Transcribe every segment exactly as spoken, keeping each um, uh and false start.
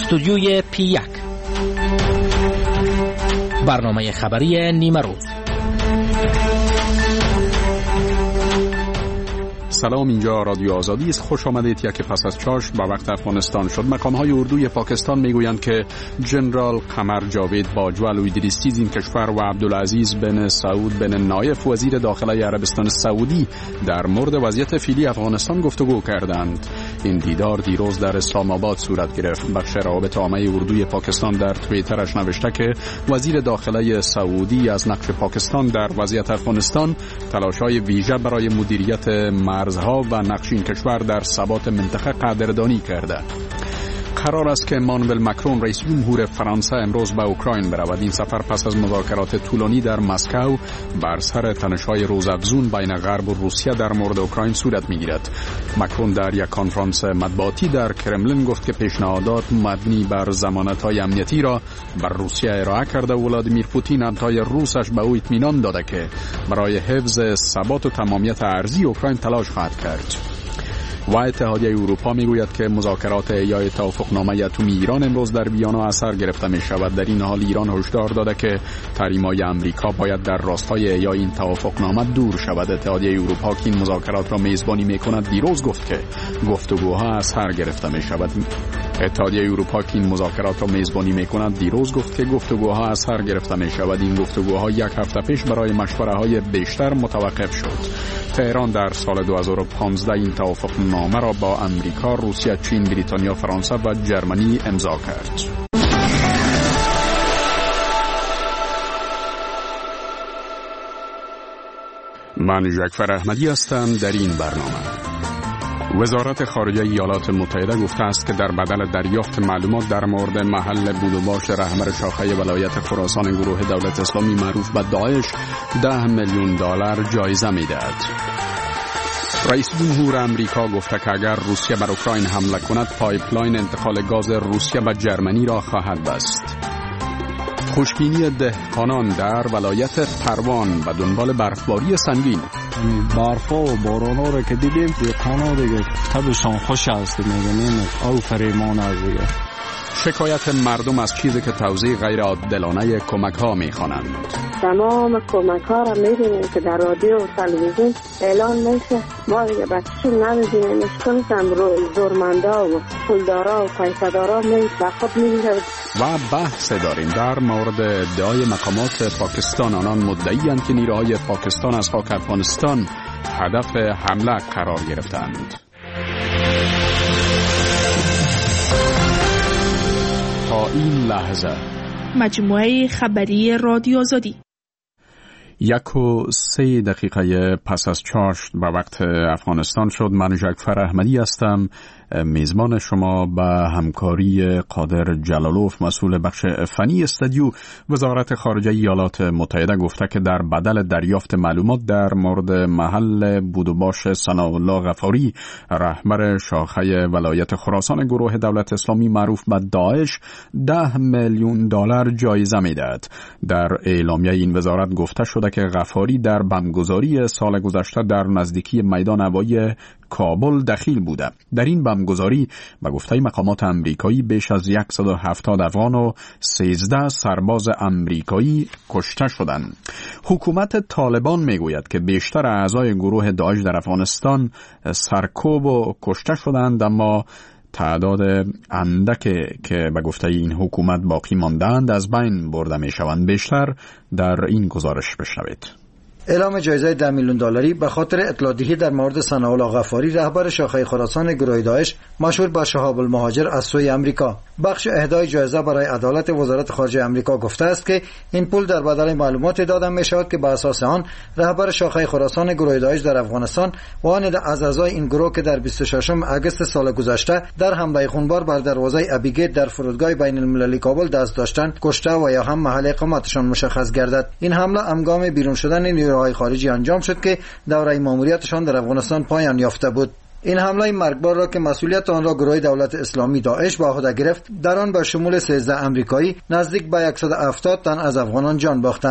استودیوی پی یک، برنامه خبری نیمه روز. سلام، اینجا رادیو آزادی است. خوش آمدید. یک پس از چاش با وقت افغانستان شد. مقام‌های اردوی پاکستان میگویند که جنرال قمر جاوید باجوه الویدریسی این کشور و عبدالعزیز بن سعود بن نایف وزیر داخله عربستان سعودی در مورد وضعیت فعلی افغانستان گفتگو کردند. این دیدار دیروز در اسلام آباد صورت گرفت. بخش روابط عامه اردوی پاکستان در توییترش نوشته که وزیر داخله سعودی از نقش پاکستان در وضعیت افغانستان، تلاش‌های ویژه برای مدیریت مرزها و نقش این کشور در ثبات منطقه قدردانی کرده. قرار است که مانوئل مکرون رئیس جمهور فرانسه امروز به اوکراین برود. این سفر پس از مذاکرات طولانی در مسکو بر سر تنش‌های روزافزون بین غرب و روسیه در مورد اوکراین صورت می‌گیرد. مکرون در یک کنفرانس مطبوعاتی در کرملین گفت که پیشنهادات مبنی بر ضمانت‌های امنیتی را بر روسیه ارائه کرده و ولادیمیر پوتین همتای روسش به او اطمینان داده که برای حفظ ثبات و تمامیت ارضی اوکراین تلاش خواهد کرد. و اتحادیه اروپا میگوید که مذاکرات احیای توافقنامه اتمی ایران امروز در ویانا اثر گرفته می شود. در این حال ایران هشدار داده که تحریم‌های آمریکا باید در راستای احیای این توافقنامه دور شود. اتحادیه اروپا که این مذاکرات را میزبانی میکند دیروز گفت که گفتگوها اثر گرفته می شود. اتحادیه اروپا که این مذاکرات را میزبانی میکند دیروز گفت که گفتگوها اثر گرفته می شود. این گفتگوها یک هفته پیش برای مشوره‌های بیشتر متوقف شد. تهران در سال دو هزار و پانزده این توافقنامه را با امریکا، روسیه، چین، بریتانیا، فرانسه و جرمنی امضا کرد. من جعفر احمدی هستم. در این برنامه وزارت خارجه ایالات متحده گفته است که در بدل دریافت معلومات در مورد محل بود و باش رهبر شاخه ولایت خراسان گروه دولت اسلامی معروف به داعش ده میلیون دلار جایزه می‌دهد. رئیس جمهور امریکا گفته که اگر روسیه بر اوکراین حمله کند پایپلاین انتقال گاز روسیه به جرمنی را خواهد بست. خوشبینی دهقانان در ولایت پروان به دنبال برفباری سنگین. برفا و بارانا را که دیدیم دهقانا دیگه طبعشان خوش است، میگنیم او فریمان از دیگه. شکایت مردم از چیزی که توزیع غیر عادلانه کمک ها میخوانند. تمام کمک ها را میبینیم که در رادیو و تلویزیون اعلان میشه. ما دیگه بچه‌شون نمیدونیم اشکالشم رو زورمندا و پولدارا و پیسدارا میشه خود میگیره. و بحث داریم در مورد ادعای مقامات پاکستان. آنان مدعی‌اند که نیروهای پاکستان از خاک افغانستان هدف حمله قرار گرفتند. تا این لحظه مجموعه خبری رادیو آزادی. یک و سه دقیقه پس از چاشت به وقت افغانستان شد. من جعفر احمدی هستم، میزبان شما. به همکاری قادر جلالوف مسئول بخش فنی استودیو. وزارت خارجه ایالات متحده گفته که در بدل دریافت معلومات در مورد محل بود و باش ثناءالله غفاری رهبر شاخه ولایت خراسان گروه دولت اسلامی معروف به داعش ده میلیون دلار جایزه میدهد. در اعلامیه این وزارت گفته شده که غفاری در بمبگذاری سال گذشته در نزدیکی میدان هوایی کابل دخیل بوده. در این بمبگذاری به گفته مقامات امریکایی بیش از صد و هفتاد افغان و سیزده سرباز امریکایی کشته شدند. حکومت طالبان میگوید که بیشتر اعضای گروه داعش در افغانستان سرکوب و کشته شدند، اما تعداد اندک که به گفته این حکومت باقی ماندند از بین برده می شوند. بیشتر در این گزارش بشنوید. اعلام جایزه ده میلیون دلاری به خاطر اطلاع دهی در مورد ثناءالله غفاری رهبر شاخه خراسان گروه داعش مشهور به شهاب المهاجر از سوی امریکا. بخش اهدای جایزه برای عدالت وزارت خارجه امریکا گفته است که این پول در بدل معلومات داده می شود که بر اساس آن رهبر شاخه خراسان گروه داعش در افغانستان و آن از اعضای این گروه که در بیست و ششم اگست سال گذشته در حمله خونبار بر دروازه ابیگیت در فرودگاه بین المللی کابل دست داشتند کشته و یا هم محل اقامتشان مشخص گردد. این حمله هنگام بیرون شدن نیروهای خارجی انجام شد که دوره ماموریتشان در افغانستان پایان یافته بود. این حمله مرگبار را که مسئولیت آن را گروه دولت اسلامی داعش به عهده گرفت، در آن به شمول سیزده امریکایی نزدیک به صد و هفتاد تن از افغانان جان باختند.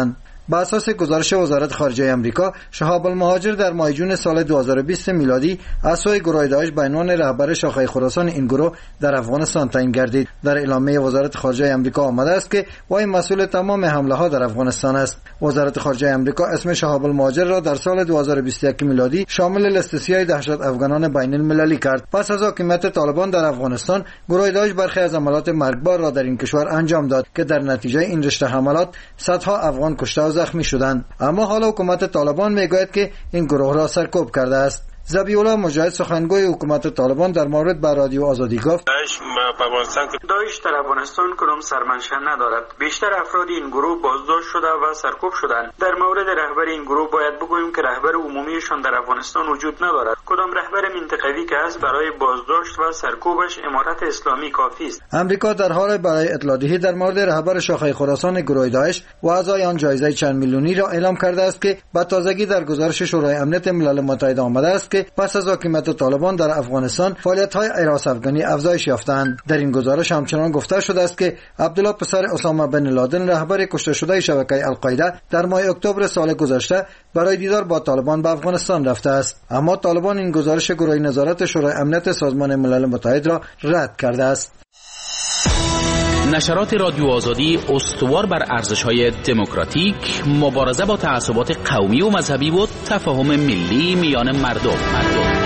بر اساس گزارش وزارت خارجه آمریکا، شهاب المهاجر در ماه جون سال دو هزار و بیست میلادی از سوی گروه داعش به عنوان رهبر شاخه خراسان این گروه در افغانستان تعیین گردید. در اعلامیه وزارت خارجه آمریکا آمده است که وی مسئول تمام حمله ها در افغانستان است. وزارت خارجه آمریکا اسم شهاب المهاجر را در سال دو هزار و بیست و یک میلادی شامل لیست سیاه دهشت افغانان بین المللی کرد. پس از حاکمیت طالبان در افغانستان، گروه داعش برخی از عملیات مرگبار را در این کشور انجام داد که در نتیجه این رشته حملات صدها افغان کشته و زخمی شدند. اما حالا حکومت طالبان میگوید که این گروه را سرکوب کرده است. ذبیح‌الله مجاهد سخنگوی حکومت طالبان در مورد با رادیو آزادی گفت: داعش در افغانستان کدام سرمنشأ ندارد. بیشتر افراد این گروه بازداشت شده و سرکوب شدند. در مورد رهبر این گروه باید بگوییم که رهبر عمومیشان در افغانستان وجود ندارد. کدام رهبر منطقوی که است برای بازداشت و سرکوبش امارت اسلامی کافی است. آمریکا در حال برای اطلاع دهی در مورد رهبر شاخه خراسان گروه داعش و اعضای آن جایزه چند میلیونی را اعلام کرده است که به تازگی در گزارش شورای امنیت ملل متحد آمده است که پس از حاکمیت طالبان در افغانستان فعالیت‌های ایراس افغانی افزایش یافتند. در این گزارش همچنان گفته شده است که عبدالله پسر اسامه بن لادن، رهبر کشته شده شبکه القاعده، در ماه اکتبر سال گذشته برای دیدار با طالبان به افغانستان رفته است. اما طالبان این گزارش گروه نظارت شورای امنیت سازمان ملل متحد را رد کرده است. نشرات رادیو آزادی استوار بر ارزش‌های دموکراتیک، مبارزه با تعصبات قومی و مذهبی و تفاهم ملی میان مردم. مردم.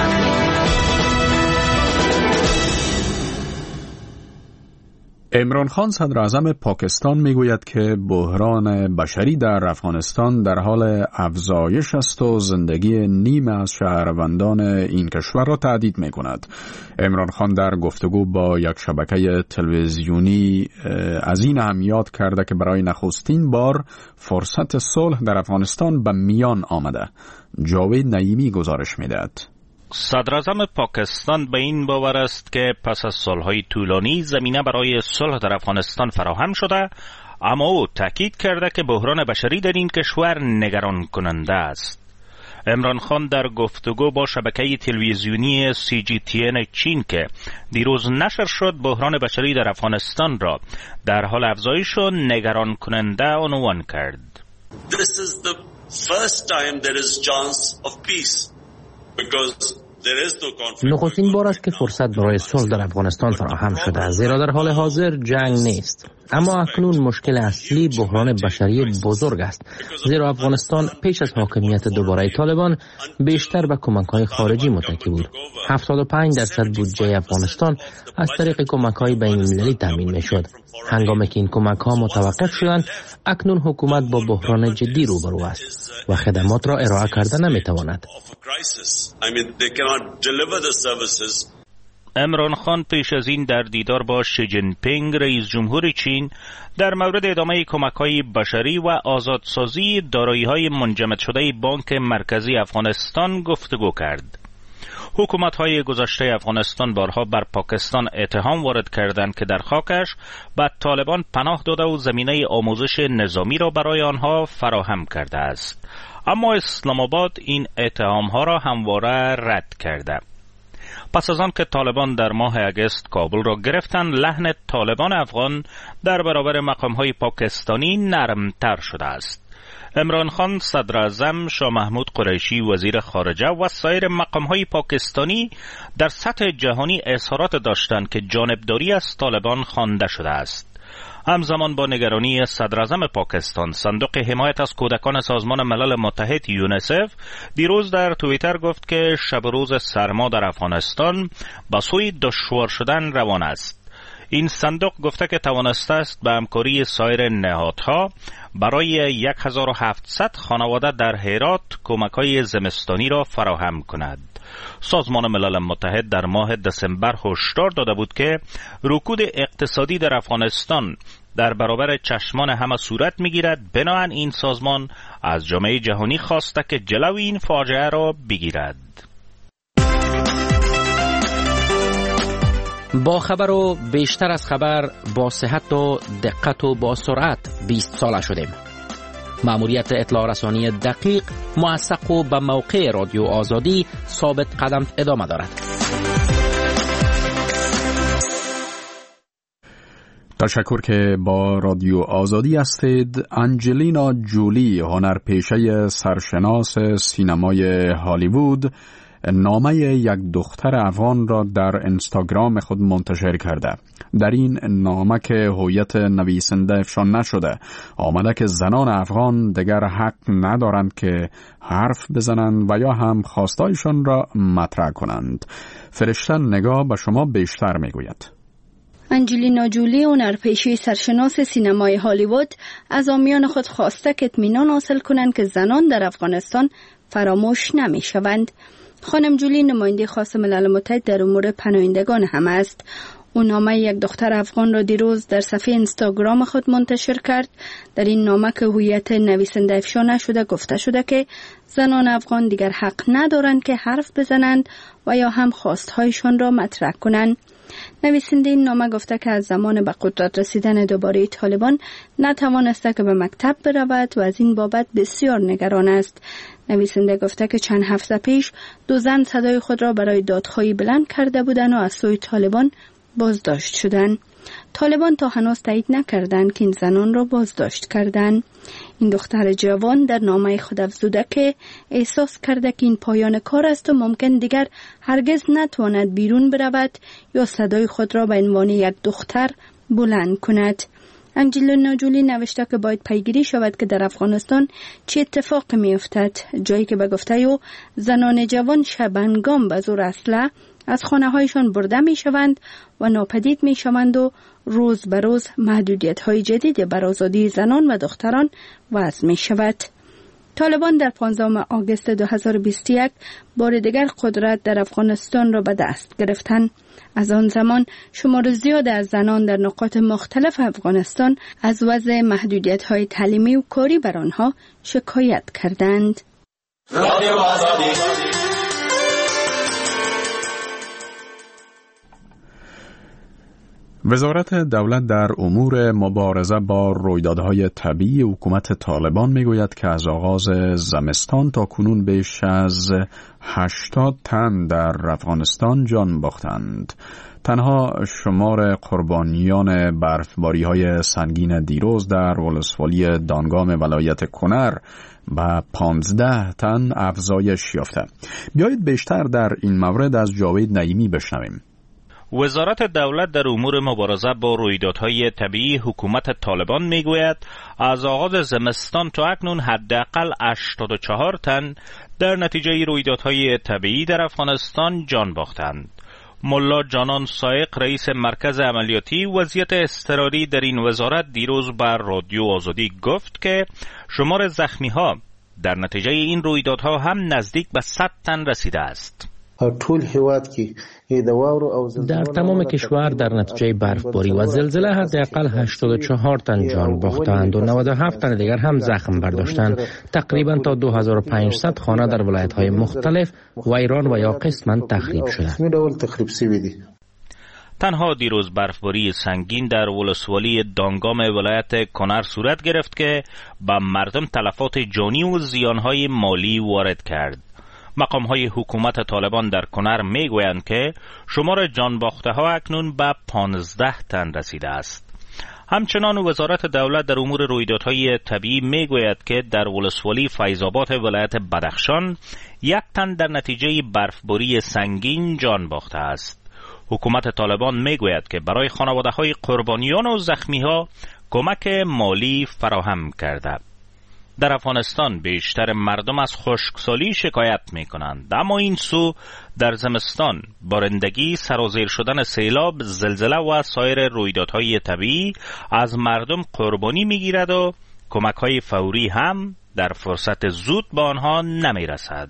عمران خان صدر اعظم پاکستان میگوید که بحران بشری در افغانستان در حال افزایش است و زندگی نیمه از شهروندان این کشور را تهدید میکند. عمران خان در گفتگو با یک شبکه تلویزیونی از این اهمیت کرده که برای نخستین بار فرصت صلح در افغانستان به میان آمده. جاوید نعیمی گزارش میدهد. صدر اعظم پاکستان به این باور است که پس از سالهای طولانی زمینه برای صلح در افغانستان فراهم شده، اما او تاکید کرده که بحران بشری در این کشور نگران کننده است. عمران خان در گفتگو با شبکه تلویزیونی سی جی تی ان چین که دیروز نشر شد، بحران بشری در افغانستان را در حال افزایش و نگران کننده عنوان کرد. This is the first time there is chance of peace because نخستین بار است که فرصت برای صلح در افغانستان فراهم شده، زیرا در حال حاضر جنگ نیست. اما اکنون مشکل اصلی بحران بشری بزرگ است، زیرا افغانستان پیش از حاکمیت دوباره طالبان بیشتر به کمک‌های خارجی متکی بود. هفتاد و پنج درصد بودجه افغانستان از طریق کمک‌های بین‌المللی تامین می‌شد. هنگامی که این کمک‌ها متوقف شدند، اکنون حکومت با بحران جدی روبرو است و خدمات را ارائه کرده نمی‌تواند. عمران خان پیش از این در دیدار با شی جین پینگ رئیس جمهور چین در مورد ادامه کمک‌های بشری و آزادسازی دارایی‌های منجمد شده بانک مرکزی افغانستان گفتگو کرد. حکومت‌های گذشته افغانستان بارها بر پاکستان اتهام وارد کردند که در خاکش به طالبان پناه داده و زمینه آموزش نظامی را برای آنها فراهم کرده است. اما اسلام آباد این اتهام‌ها را همواره رد کرده. پس از آن که طالبان در ماه اگست کابل را گرفتند، لحن طالبان افغان در برابر مقام‌های پاکستانی نرمتر شده است. عمران خان، صدر اعظم، شاه محمود قریشی وزیر خارجه و سایر مقام‌های پاکستانی در سطح جهانی اظهارات داشتند که جانبداری از طالبان خوانده شده است. همزمان با نگرانی صدر اعظم پاکستان، صندوق حمایت از کودکان سازمان ملل متحد یونیسف دیروز در توییتر گفت که شب روز سرما در افغانستان به سوی دشوار شدن روان است. این صندوق گفته که توانسته است به همکاری سایر نهادها برای هزار و هفتصد خانواده در هرات کمک‌های زمستانی را فراهم کند. سازمان ملل متحد در ماه دسامبر هشدار داده بود که رکود اقتصادی در افغانستان در برابر چشمان همه صورت می‌گیرد. بنابراین این سازمان از جامعه جهانی خواسته که جلوی این فاجعه را بگیرد. با خبر و بیشتر از خبر، با صحت و دقت و با سرعت بیست ساله شدیم. مأموریت اطلاع رسانی دقیق، موثق و به موقع رادیو آزادی ثابت قدم ادامه دارد. تشکر که با رادیو آزادی هستید. انجلینا جولی، هنرپیشه سرشناس سینمای هالیوود، نامه یک دختر افغان را در اینستاگرام خود منتشر کرده. در این نامه که هویت نویسنده افشا نشده، آمده که زنان افغان دیگر حق ندارند که حرف بزنند و یا هم خواستایشان را مطرح کنند. فرشته نگاه به شما بیشتر میگوید. انجلینا جولی، هنرپیشه سرشناس سینمای هالیوود، از عامیان خود خواسته که اطمینان حاصل کنند که زنان در افغانستان فراموش نمی شوند. خانم جولی نماینده خاص ملل متحد در امور پناهندگان هم است. او نامه یک دختر افغان را دیروز در صفحه اینستاگرام خود منتشر کرد. در این نامه که هویت نویسنده افشا نشده گفته شده که زنان افغان دیگر حق ندارند که حرف بزنند و یا هم خواستهایشان را مطرح کنند. نویسنده این نامه گفته که از زمان به قدرت رسیدن دوباره طالبان نتوانسته که به مکتب برود و از این بابت بسیار نگران است. نویسنده گفته که چند هفته پیش دو زن صدای خود را برای دادخواهی بلند کرده بودند و از سوی طالبان بازداشت شدند. طالبان تا هنوز تایید نکردند که این زنان را بازداشت کردند. این دختر جوان در نامه خود افزوده که احساس کرده که این پایان کار است و ممکن دیگر هرگز نتواند بیرون برود یا صدای خود را به عنوان یک دختر بلند کند. انجلینا جولی نوشته که باید پیگیری شود که در افغانستان چه اتفاق می افتد، جایی که به گفته او زنان جوان شبنگام به زور اسلحه از خانه هایشان برده می شوند و ناپدید می شوند و روز به روز محدودیت های جدید بر آزادی زنان و دختران وضع می شود. طالبان در پانزدهم آگوست دو هزار و بیست و یک بار دیگر قدرت در افغانستان را به دست گرفتند. از آن زمان شمار زیاد از زنان در نقاط مختلف افغانستان از وضع محدودیت های تعلیمی و کاری بر آنها شکایت کردند. رادیو آزادی. وزارت دولت در امور مبارزه با رویدادهای طبیعی حکومت طالبان میگوید که از آغاز زمستان تا کنون بیش از هشتاد تن در افغانستان جان باختند. تنها شمار قربانیان برفباری‌های سنگین دیروز در ولسوالی دانگام ولایت کنر به پانزده تن افزایش یافته. بیایید بیشتر در این مورد از جاوید نعیمی بشنویم. وزارت دولت در امور مبارزه با رویدادهای طبیعی حکومت طالبان میگوید از آغاز زمستان تا اکنون حداقل هشتاد و چهار تن در نتیجه رویدادهای طبیعی در افغانستان جان باختند. ملا جانان سایق، رئیس مرکز عملیاتی وضعیت اضطراری در این وزارت، دیروز بر رادیو آزادی گفت که شمار زخمی‌ها در نتیجه این رویدادها هم نزدیک به صد تن رسیده است. در تمام کشور در نتیجه برفباری و زلزله حداقل هشتاد و چهار تن جان باختند و نود و هفت تن دیگر هم زخم برداشتند. تقریبا تا دو هزار و پانصد خانه در ولایت‌های مختلف ویران و یا قسماً تخریب شده. تنها دیروز برفباری سنگین در ولسوالی دانگام ولایت کنر صورت گرفت که به مردم تلفات جانی و زیانهای مالی وارد کرد. مقام‌های حکومت طالبان در کنر میگویند که شمار جانباخته‌ها اکنون به پانزده تن رسیده است. همچنان وزارت دولت در امور رویدادهای طبیعی میگوید که در ولسوالی فیض‌آباد ولایت بدخشان یک تن در نتیجه برفباری سنگین جان باخته است. حکومت طالبان میگوید که برای خانواده‌های قربانیان و زخمی‌ها کمک مالی فراهم کرده. در افغانستان بیشتر مردم از خشکسالی شکایت می کنند، اما این سو در زمستان بارندگی، سرازیر شدن سیلاب، زلزله و سایر رویدادهای طبیعی از مردم قربانی می گیرد و کمک‌های فوری هم در فرصت زود به آنها نمی رسد.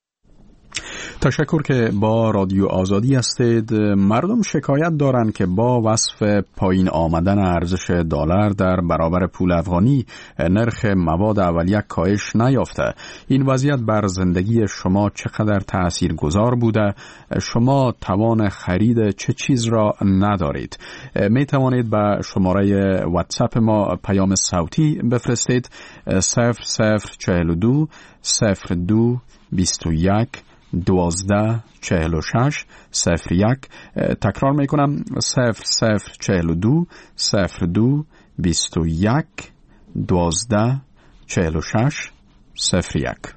تشکر که با رادیو آزادی هستید. مردم شکایت دارند که با وصف پایین آمدن ارزش دلار در برابر پول افغانی نرخ مواد اولیه کاهش نیافته. این وضعیت بر زندگی شما چقدر تأثیر گذار بوده؟ شما توان خرید چه چیز را ندارید؟ می توانید به شماره واتساپ ما پیام صوتی بفرستید. صفر صفر چهل و دو صفر دو بیست و یک دوازده چهل و شش صفر یک. تکرار میکنم صفر صفر چهل و دو صفر دو بیست و یک دوازده چهل و شش صفر یک.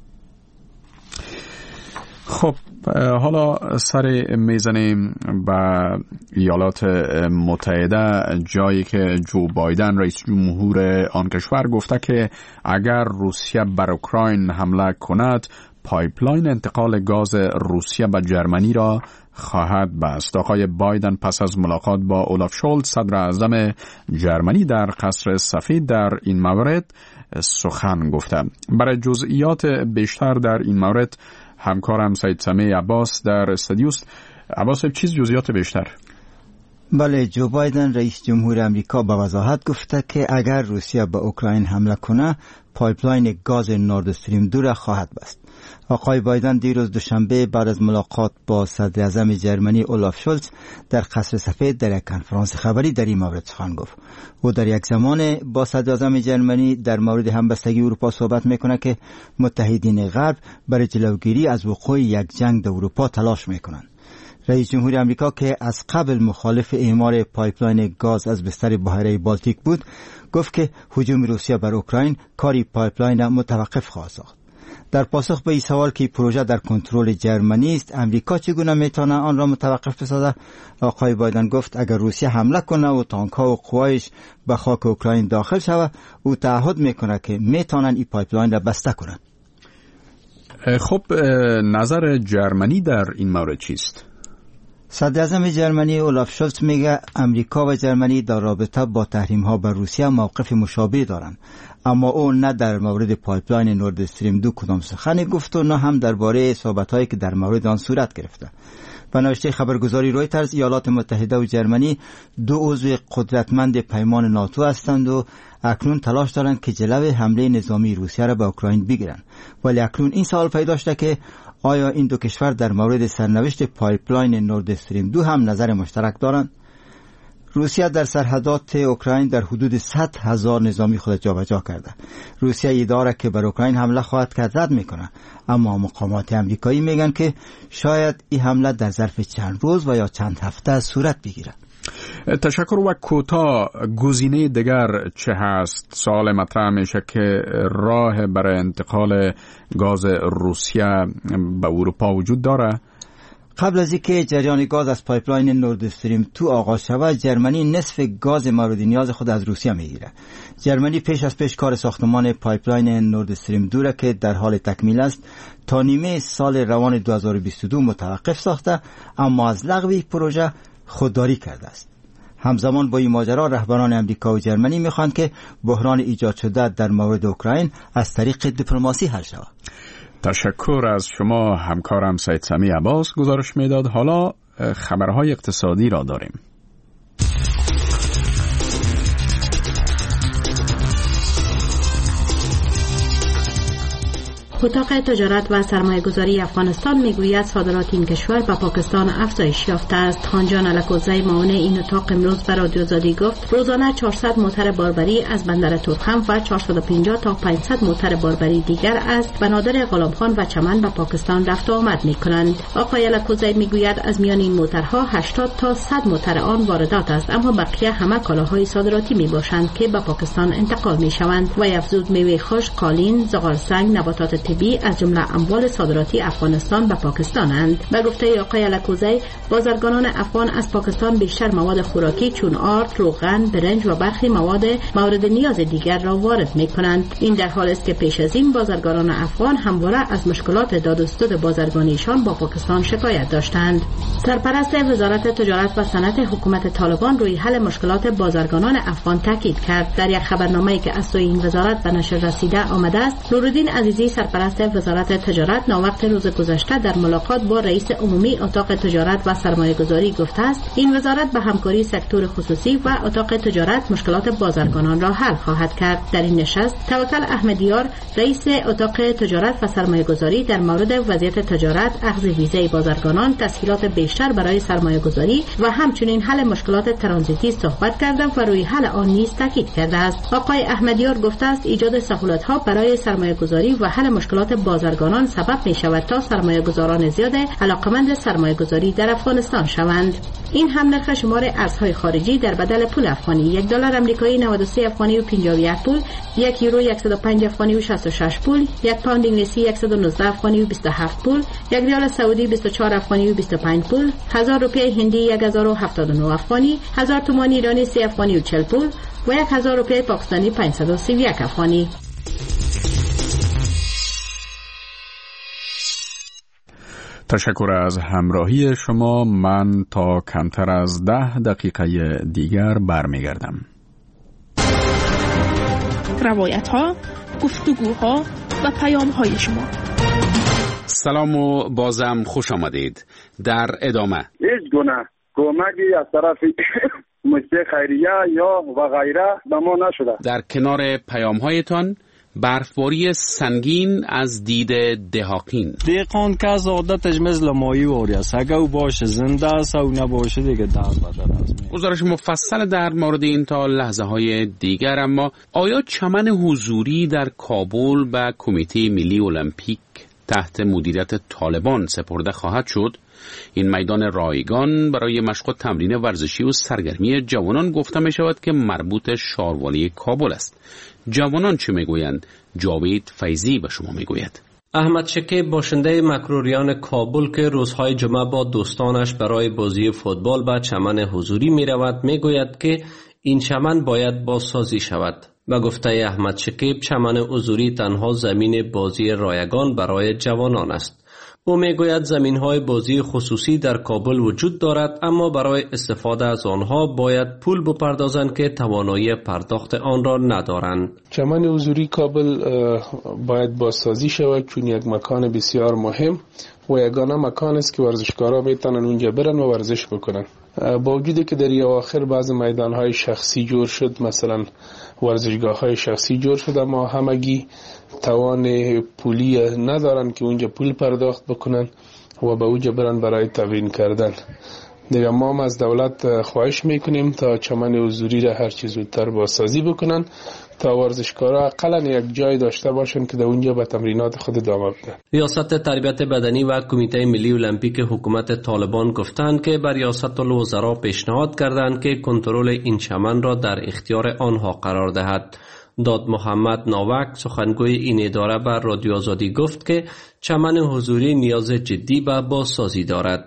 خب حالا سر میزنیم به ایالات متحده، جایی که جو بایدن رئیس جمهور آن کشور گفته که اگر روسیه بر اوکراین حمله کند پایپلاین انتقال گاز روسیه به جرمنی را خواهد بست. آقای بایدن پس از ملاقات با اولاف شولز صدر اعظم جرمنی در قصر سفید در این مورد سخن گفته. برای جزئیات بیشتر در این مورد همکارم سید سمیع عباس در استودیوست. عباس، چیز جزئیات بیشتر؟ بله، جو بایدن رئیس جمهور امریکا به وضاحت گفته که اگر روسیه به اوکراین حمله کنه پایپلاین گاز نورد استریم دو را خواهد بست. آقای بایدن دیروز دوشنبه بعد از ملاقات با صدر اعظم جرمنی اولاف شولز در قصر سفید در یک کنفرانس خبری در این مورد سخن گفت. او در یک زمان با صدر اعظم جرمنی در مورد همبستگی اروپا صحبت میکنه که متحدین غرب برای جلوگیری از وقوع یک جنگ در اروپا تلاش میکنند. رئیس جمهور امریکا که از قبل مخالف اعمار پایپلاین گاز از بستر بحیره بالتیک بود، گفت که هجوم روسیه بر اوکراین کاری پایپلاین را متوقف خواهد ساخت. در پاسخ به این سوال که پروژه در کنترل جرمنی است، امریکا چگونه میتونه آن را متوقف بسازد، آقای بایدن گفت اگر روسیه حمله کنه و تانک‌ها و قوایش به خاک اوکراین داخل شود، او تعهد میکنه که میتونن این پایپلاین را بسته کنند. خب نظر جرمنی در این مورد چیست؟ صدر اعظم جرمنی اولاف شولز میگه امریکا و جرمنی در رابطه با تحریم ها بر روسیه موقف مشابه دارند، اما او نه در مورد پایپلاین نورد استریم دو کدام سخنی گفت و نه هم درباره صحبت هایی که در مورد آن صورت گرفته. به نوشته خبرگزاری رویترز، ایالات متحده و جرمنی دو عضو قدرتمند پیمان ناتو هستند و اکنون تلاش دارند که جلوی حمله نظامی روسیه را به اوکراین بگیرند. ولی اکنون این سوال پیدا شده که آیا این دو کشور در مورد سرنوشت پایپلاین نورد استریم دو هم نظر مشترک دارند؟ روسیه در سرحدات اوکراین در حدود صد هزار نظامی خود جابجا کرده. روسیه ادعا که بر اوکراین حمله خواهد کرد رد میکنه، اما مقامات امریکایی میگن که شاید این حمله در ظرف چند روز و یا چند هفته صورت بگیرد. تشکر. و کوتاه گزینه دیگر چه هست؟ سوال مطرح میشه که راه برای انتقال گاز روسیه به اروپا وجود داره؟ قبل از اینکه جریان گاز از پایپلاین نورد استریم دو آغاز شود، جرمنی نصف گاز مورد نیاز خود از روسیه میگیره. جرمنی پیش از پیش کار ساختمان پایپلاین نورد استریم دو را که در حال تکمیل است تا نیمه سال روان دو هزار و بیست و دو متوقف ساخته، اما از لغو پروژه خودداری کرده است. همزمان با این ماجرا رهبران امریکا و جرمنی میخواهند که بحران ایجاد شده در مورد اوکراین از طریق دیپلماسی حل شود. تشکر از شما همکارم سید سمیع عباس گزارش میداد. حالا خبرهای اقتصادی را داریم. اتاق تجارت و سرمایه‌گذاری افغانستان میگوید صادرات این کشور به پاکستان افزایش یافته است. خانجان الکوزی معاون این اتاق امروز به رادیو آزادی گفت روزانه چهارصد موتر باربری از بندر تورخم و چهارصد و پنجاه تا پانصد موتر باربری دیگر از بنادر غلامخان و چمن به پاکستان رفت و آمد میکنند. آقای الکوزی میگوید از میان این موترها هشتاد تا صد موتر آن واردات است، اما بقیه همه کالاهای صادراتی میباشند که به پاکستان انتقال میشوند. و افزود میوه خشک، قالین، زغالسنگ، نباتات طبی از جمله اموال صادراتی افغانستان به پاکستانند. به گفته آقای الکوزی، بازرگانان افغان از پاکستان بیشتر مواد خوراکی چون آرد، روغن، برنج و برخی مواد مورد نیاز دیگر را وارد می‌کنند. این در حالی است که پیش از این بازرگانان افغان همواره از مشکلات داد و ستد بازرگانیشان با پاکستان شکایت داشتند. سرپرست وزارت تجارت و صنعت حکومت طالبان روی حل مشکلات بازرگانان افغان تاکید کرد. در یک خبرنامه‌ای که از سوی این وزارت به نشر رسیده آمده است، نورالدین عزیزی سرپرست وزارت تجارت ناوقت روز گذشته در ملاقات با رئیس عمومی اتاق تجارت و سرمایه‌گذاری گفته است این وزارت به همکاری سکتور خصوصی و اتاق تجارت مشکلات بازرگانان را حل خواهد کرد. در این نشست توکل احمدیار رئیس اتاق تجارت و سرمایه‌گذاری در مورد وضعیت تجارت، اخذ ویزای بازرگانان، تسهیلات بیشتر برای سرمایه‌گذاری و همچنین حل مشکلات ترانزیتی صحبت کرده و روی حل آن نیز تاکید کرده است. آقای احمدیار گفته است ایجاد سهولت‌ها برای سرمایه‌گذاری و حل مشکلات بازرگانان سبب می شود تا سرمایه گذاران زیاد علاقمند سرمایه گذاری در افغانستان شوند. این هم نرخ شمار ارزهای خارجی در بدل پول افغانی: یک دلار آمریکایی نود و سه افغانی و پنجاه و یک پول، یک یورو صد و پنج افغانی و شصت و شش پول، یک پوند انگلیسی صد و نوزده افغانی و بیست و هفت پول، یک ریال سعودی بیست و چهار افغانی و بیست و پنج پول، هزار روپیه هندی یک هزار و هفتاد و نه افغانی، هزار تومان ایرانی سه افغانی و چهل پول و یک هزار روپیه پاکستانی پانصد و سی و یک افغانی. تشکر از همراهی شما. من تا کمتر از ده دقیقه دیگر برمیگردم. روایت ها، گفتگوها و پیام های شما. سلام و بازم خوش آمدید. در ادامه هیچ گونه کمکی از طرف مجلس خیریه یا و غیره به ما نشده. در کنار پیام هایتان برفباری سنگین از دید دهاقین. دیقان که از عادتش مثل مایی واری است، اگه او باشه زنده است او نباشه دیگه در بدر است. گزارش مفصل در مورد این تا لحظه های دیگر. اما آیا چمن حضوری در کابل به کمیته ملی المپیک تحت مدیریت طالبان سپرده خواهد شد؟ این میدان رایگان برای مشق و تمرین ورزشی و سرگرمی جوانان گفته می شود که مربوط شاروالی کابل است. جوانان چه می گویند؟ جاوید فیضی به شما می گوید. احمد شکیب باشنده مکروریان کابل که روزهای جمعه با دوستانش برای بازی فوتبال به چمن حضوری می رود می گوید که این چمن باید بازسازی شود. و گفته احمد شکیب چمن حضوری تنها زمین بازی رایگان برای جوانان است. او میگوید زمین‌های بازی خصوصی در کابل وجود دارد، اما برای استفاده از آنها باید پول بپردازند که توانایی پرداخت آن را ندارند. چمن حضوری کابل باید بازسازی شود چون یک مکان بسیار مهم و یگانه مکان است که ورزشکارا میتونن اونجا برن و ورزش بکنن. با وجودی که در اواخر بعض میدان‌های شخصی جور شد، مثلا ورزشگاه‌های شخصی جور شد، اما همگی توان پولی ندارن که اونجا پول پرداخت بکنن و به اونجا برن برای تمرین کردن. دیگه ما هم از دولت خواهش میکنیم تا چمن حضوری را هر چیز زودتر بازسازی بکنن تا ورزشکارا اقلا یک جای داشته باشن که در اونجا به تمرینات خود ادامه بدن. ریاست تربیت بدنی و کمیته ملی المپیک حکومت طالبان گفتند که بر ریاست الوزراء پیشنهاد کردند که کنترل این چمن را در اختیار آنها قرار دهد. داد محمد ناوک سخنگوی این اداره بر رادیو آزادی گفت که چمن حضوری نیاز جدی به بازسازی دارد.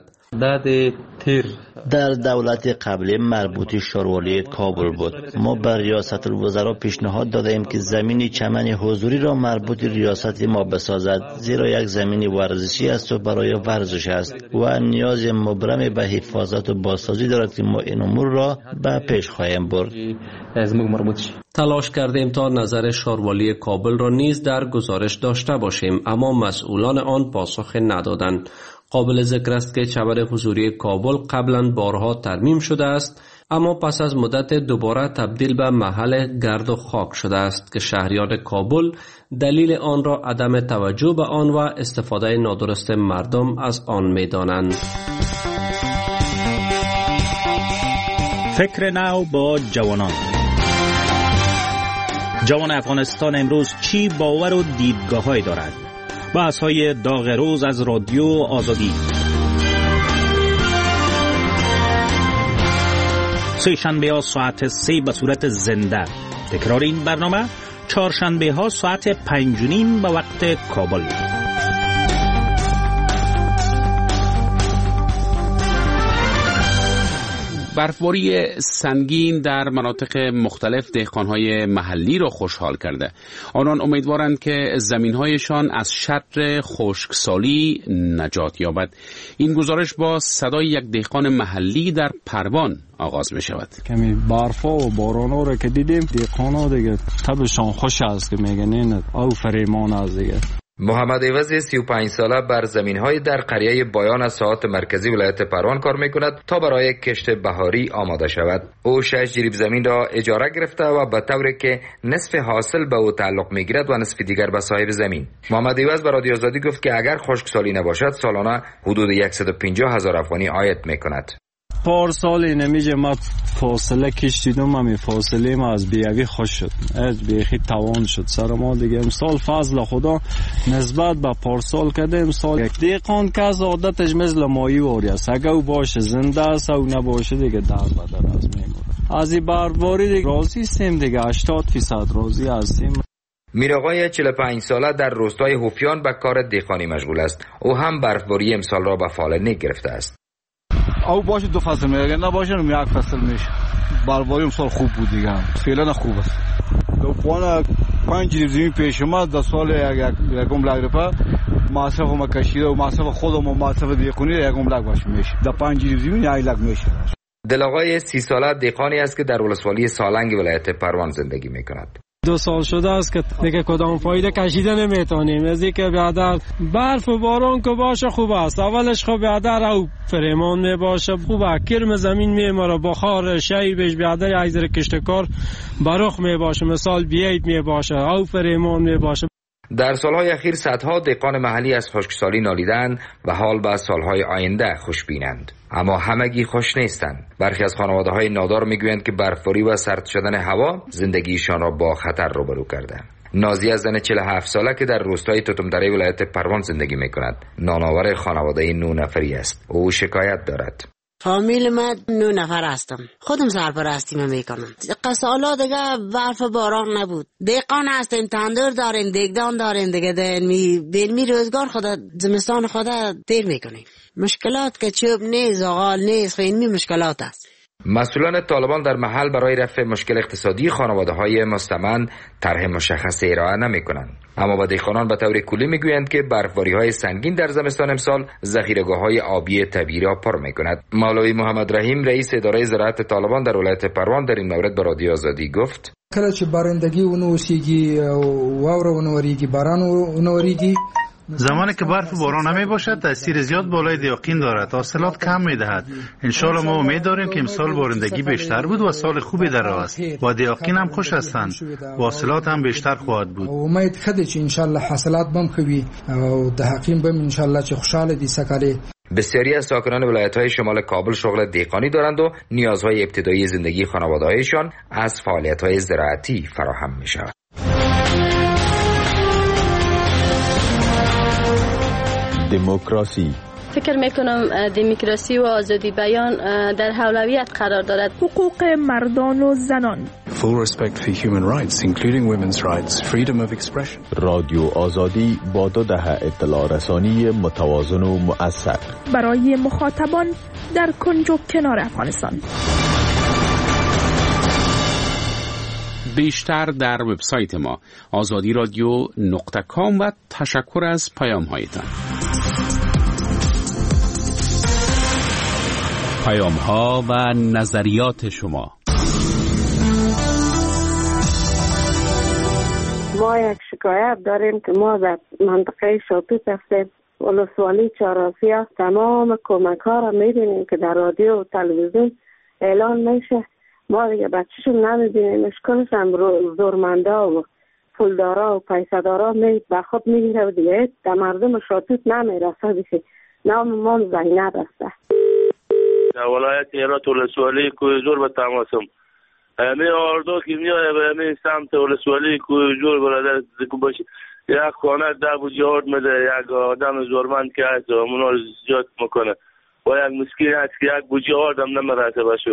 در دولت قبلی مربوط شاروالی کابل بود. ما بر ریاست الوزراء پیشنهاد دادیم که زمین چمن حضوری را مربوط ریاست ما بسازد، زیرا یک زمین ورزشی است و برای ورزش است و نیاز مبرم به حفاظت و بازسازی دارد که ما این امور را به پیش خواهیم برد. تلاش کردیم تا نظر شاروالی کابل را نیز در گزارش داشته باشیم، اما مسئولان آن پاسخ ندادند. قابل ذکر است که چمن حضوری کابل قبلا بارها ترمیم شده است، اما پس از مدت دوباره تبدیل به محل گرد و خاک شده است که شهریان کابل دلیل آن را عدم توجه به آن و استفاده نادرست مردم از آن می‌دانند. فکر نو با جوانان. جوان افغانستان امروز چی باور و دیدگاه‌هایی دارد؟ بحث‌های داغ روز از رادیو آزادی. سه شنبه ها ساعت سه به صورت زنده. تکرار این برنامه چهارشنبه ها ساعت پنج و نیم به وقت کابل. برفباری سنگین در مناطق مختلف دهقانهای محلی را خوشحال کرده. آنان امیدوارند که زمینهایشان از شر خشکسالی نجات یابد. این گزارش با صدای یک دهقان محلی در پروان آغاز می شود. کمی برفا و بارانا را که دیدیم دهقانا دیگه طبعشان خوش است که میگن این او فریمان است دیگه. محمد عوضی سی و پنج ساله بر زمین‌های در قریه بایان از ساحات مرکزی ولایت پروان کار می‌کند تا برای کشت بهاری آماده شود. او شش جریب زمین را اجاره گرفته و به طوری که نصف حاصل به او تعلق می‌گیرد و نصف دیگر به صاحب زمین. محمد عوض به رادیو آزادی گفت که اگر خشکسالی نباشد سالانه حدود صد و پنجاه هزار افغانی عاید می‌کند. پارسال نمیشه ما فاصله کشیدم، همین فاصله ما از بیاوی خوش شد، از بیخی توان شد سر ما دیگه. امسال فضل خدا نسبت به پارسال کده، امسال یک دیقان که از عادتش مثل مایی واری است، اگه او باشه زنده است او نباشه دیگه در بدر از میمونه. از این برباری دیگه راضی هستیم دیگه، هشتاد درصد راضی هستیم. میرآقای چهل و پنج ساله در روستای هوفیان به کار دهقانی مشغول است. او هم برفباری امسال را به فال گرفته است. او باشه دو فصل میگه، نه باشه یک فصل میشه. برفباری امسال خوب بود دیگه، فعلا خوب است. دو پوان پنج زمین پیش ما در سال یک یکم لگ رفت، مصرف ما کشیده و مصرف خودم و مصرف دهقانی یکم لگ باشه میشه. در پنج زمین یک لگ میشه. دلآقای سی ساله دهقانی است که در ولسوالی سالنگ ولایت پروان زندگی میکند. دو سال شده است که دیگه کدام فایده کشیده نمیتونیم، از اینکه بیادر برف و باران که باشه خوب است، اولش خب بیادر او فریمان میباشه خوبه، کرم زمین میماره، بخار شیبش بیادر ایزر کشتکار برخ میباشه، مثال بیایید میباشه، او فریمان میباشه. در سالهای اخیر صدها دهقان محلی از خشکسالی نالیدند و حال به سالهای آینده خوشبینند، اما همگی خوش نیستند. برخی از خانواده‌های نادار میگویند که برفباری و سرد شدن هوا زندگیشان را با خطر روبرو کرده. نازیه زن چهل و هفت ساله که در روستای توتمدره ولایت پروان زندگی میکند، نانآور خانواده نه نفری است. او شکایت دارد. فامیل من نه نفر هستم، خودم سرپرستی من میکنم. قسالا دیگه برف باران نبود، دهقان هستیم، تندور داریم، دیگدان داریم دیگه، دلمی دلمی روزگار خدا زمستان خدا دیر میکنیم. مشکلات که چوب نیست، زغال نیست، خیلی مشکلات است. مسئولان طالبان در محل برای رفع مشکل اقتصادی خانواده‌های مستمن طرح مشخص ارائه نمی‌کنند، اما دهقانان به طور کلی میگویند که برفباری‌های سنگین در زمستان امسال ذخیره‌گاه‌های آبی طبیعی را پر می‌کند. مولوی محمد رحیم رئیس اداره زراعت طالبان در ولایت پروان در این مورد به رادیو آزادی گفت: کله چې بارندگی ونوسیږي او واوره ونوریږي، باران ونوریږي، زمانی که برف و باران نمی باشد تاثیر زیاد بالای دیاقین دارد، حاصلات کم می دهد. انشالله ما امید داریم که امسال بارندگی بیشتر بود و سال خوبی در راه است و دیاقین هم خوش هستند و حاصلات هم بیشتر خواهد بود. امید خده چې انشالله حاصلات بم خوبی و دیاقین بم انشالله چې خوشاله دي سکاله. بسیاری از ساکنان ولایت‌های شمال کابل شغل دهقانی دارند و نیازهای ابتدایی زندگی خانواده‌هایشان از فعالیت‌های زراعتی فراهم می‌شود. دموکراسی. فکر میکنم دموکراسی و آزادی بیان در اولویت قرار دارد. حقوق مردان و زنان. Full respect for human rights including women's rights, freedom of expression. رادیو آزادی با دو دهه اطلاع رسانی متوازن و مؤثر برای مخاطبان در کنج و کنار افغانستان. بیشتر در وبسایت ما آزادی رادیو نقطه کام و تشکر از پیام هایتان. پیام ها و نظریات شما. ما یک شکایت داریم که ما در منطقه شاپیت هستیم، ولسوالی چهارآسیا، تمام کمک ها را میبینیم که در رادیو و تلویزیون اعلان میشه، ما دیگه بچه‌شون نمیبینیم. اشکالش هم زورمندا و پولدارا و پیسدارا می به خود میگیره و دیگه در مردم شاپیت نمیرسه. دیگه نام ما زینب است. در ولایت هرات ولسوالی کوی زور به تماسم همه آردو که میای به همه سمت ولسوالی کوی زور برادر زکو باشه، یک خانه ده بو جهاد میده، یک آدم زورمند که هست و منو زیاد میکنه و یک مسکین هست که یک بو جهاد هم نمیرسه باشو.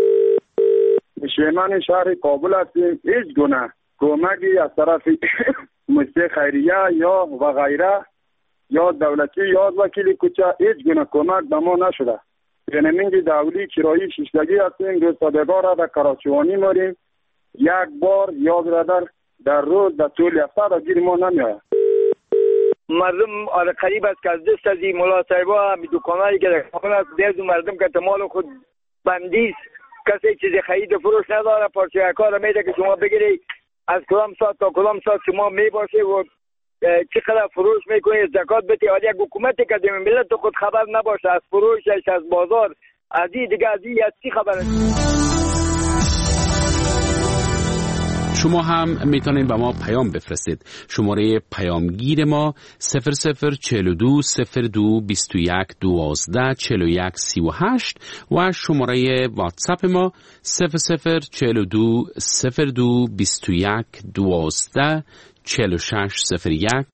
شیمان شهر کابل هستیم. هیچ گونه کمکی از طرف مجلس خیریه یا و غیره یا دولتی یا وکیل کوچه هیچ گونه کمک به ما نشده. یعنی دولی کرایی شیشتگی هستیم، روزادگاه را در کراچوانی ماریم، یک بار یا برادر در روز در طول هفته را گیر ما نمیاد. مردم آره قریب است که از دست از این ملا صاحبا همی دکانهایی که در کابل است دیز مردم که تمال خود بندیست، کسی چیزی خرید و فروش نداره، پارچه کار را میده که شما بگیری از کدام ساعت تا کدام ساعت شما میباشه و چقدر فروش میکنید، زکات بده. ولی یک حکومتی که دیم ملت خود خبر نباشه از فروشش، از بازار، از این دیگه از این از چی خبر است؟ شما هم میتونید به ما پیام بفرستید. شماره پیامگیر ما صفر صفر چهل و دو صفر دو بیست و یک دوازده چهل و یک سی و هشت و شماره واتساپ ما صفر صفر چهل و دو صفر دو بیست و یک دوازده چهل و شش صفر یک.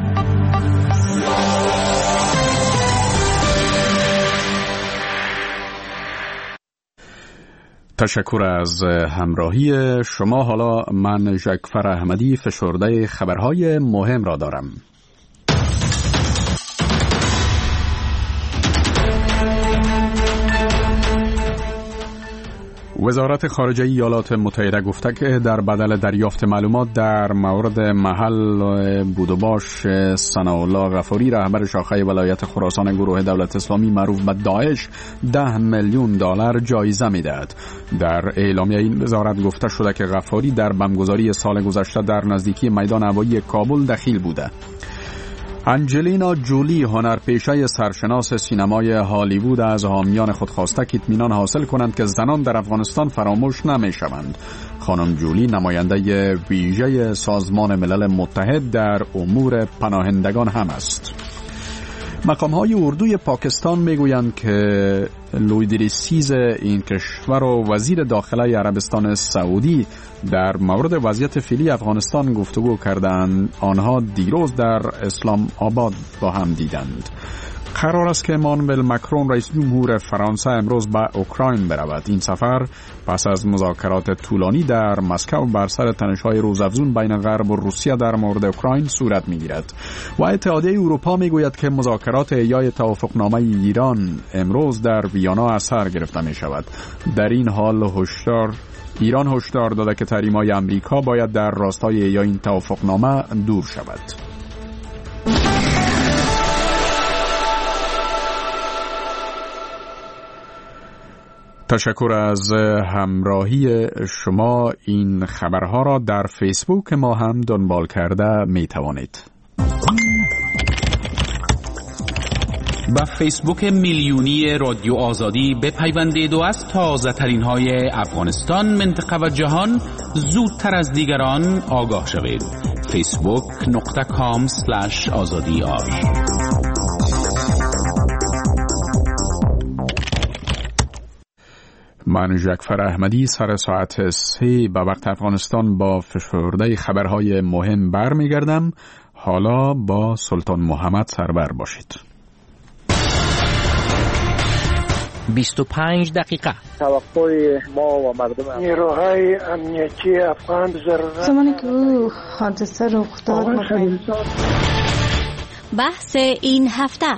تشکر از همراهی شما. حالا من جعفر احمدی فشرده خبرهای مهم را دارم. وزارت خارجه ایالات متحده گفته که در بدل دریافت معلومات در مورد محل بود و باش ثناءالله غفاری رهبر شاخه ولایت خراسان گروه دولت اسلامی معروف به داعش ده میلیون دلار جایزه میدهد. در اعلامیه این وزارت گفته شده که غفاری در بمبگذاری سال گذشته در نزدیکی میدان هوایی کابل دخیل بوده. انجلینا جولی هنرپیشه سرشناس سینمای هالیوود از حامیان خود خواسته که اطمینان حاصل کنند که زنان در افغانستان فراموش نمی شوند. خانم جولی نماینده ویژه سازمان ملل متحد در امور پناهندگان هم است. مقام‌های اردوی پاکستان میگویند که لویدریسیز این کشور و وزیر داخله عربستان سعودی در مورد وضعیت فعلی افغانستان گفتگو کردند. آنها دیروز در اسلام آباد با هم دیدند. قرار است که امانوئل مکرون رئیس جمهور فرانسه امروز به اوکراین برود. این سفر پس از مذاکرات طولانی در مسکو بر سر تنش‌های روزافزون بین غرب و روسیه در مورد اوکراین صورت می‌گیرد. و اتحادیه اروپا می‌گوید که مذاکرات احیای توافقنامه ایران امروز در ویانا از سر گرفته می‌شود. در این حال هشدار ایران هشدار داده که تحریم‌های آمریکا باید در راستای احیای این توافقنامه دور شود. تشکر از همراهی شما. این خبرها را در فیسبوک ما هم دنبال کرده می توانید. با فیسبوک میلیونی رادیو آزادی بپیوندید و از تازه ترین های افغانستان، منطقه و جهان زودتر از دیگران آگاه شوید. فیسبوک نقطه کام سلش آزادی آر. من جعفر احمدی سر ساعت سه به وقت افغانستان با فشرده خبرهای مهم برمیگردم. حالا با سلطان محمد سرور باشید. بیست و پنج دقیقه. توقع ما و مردم نیروهای امنیتی افغان ضرورت زمانی که او حادثه رخ داد. بحث این هفته.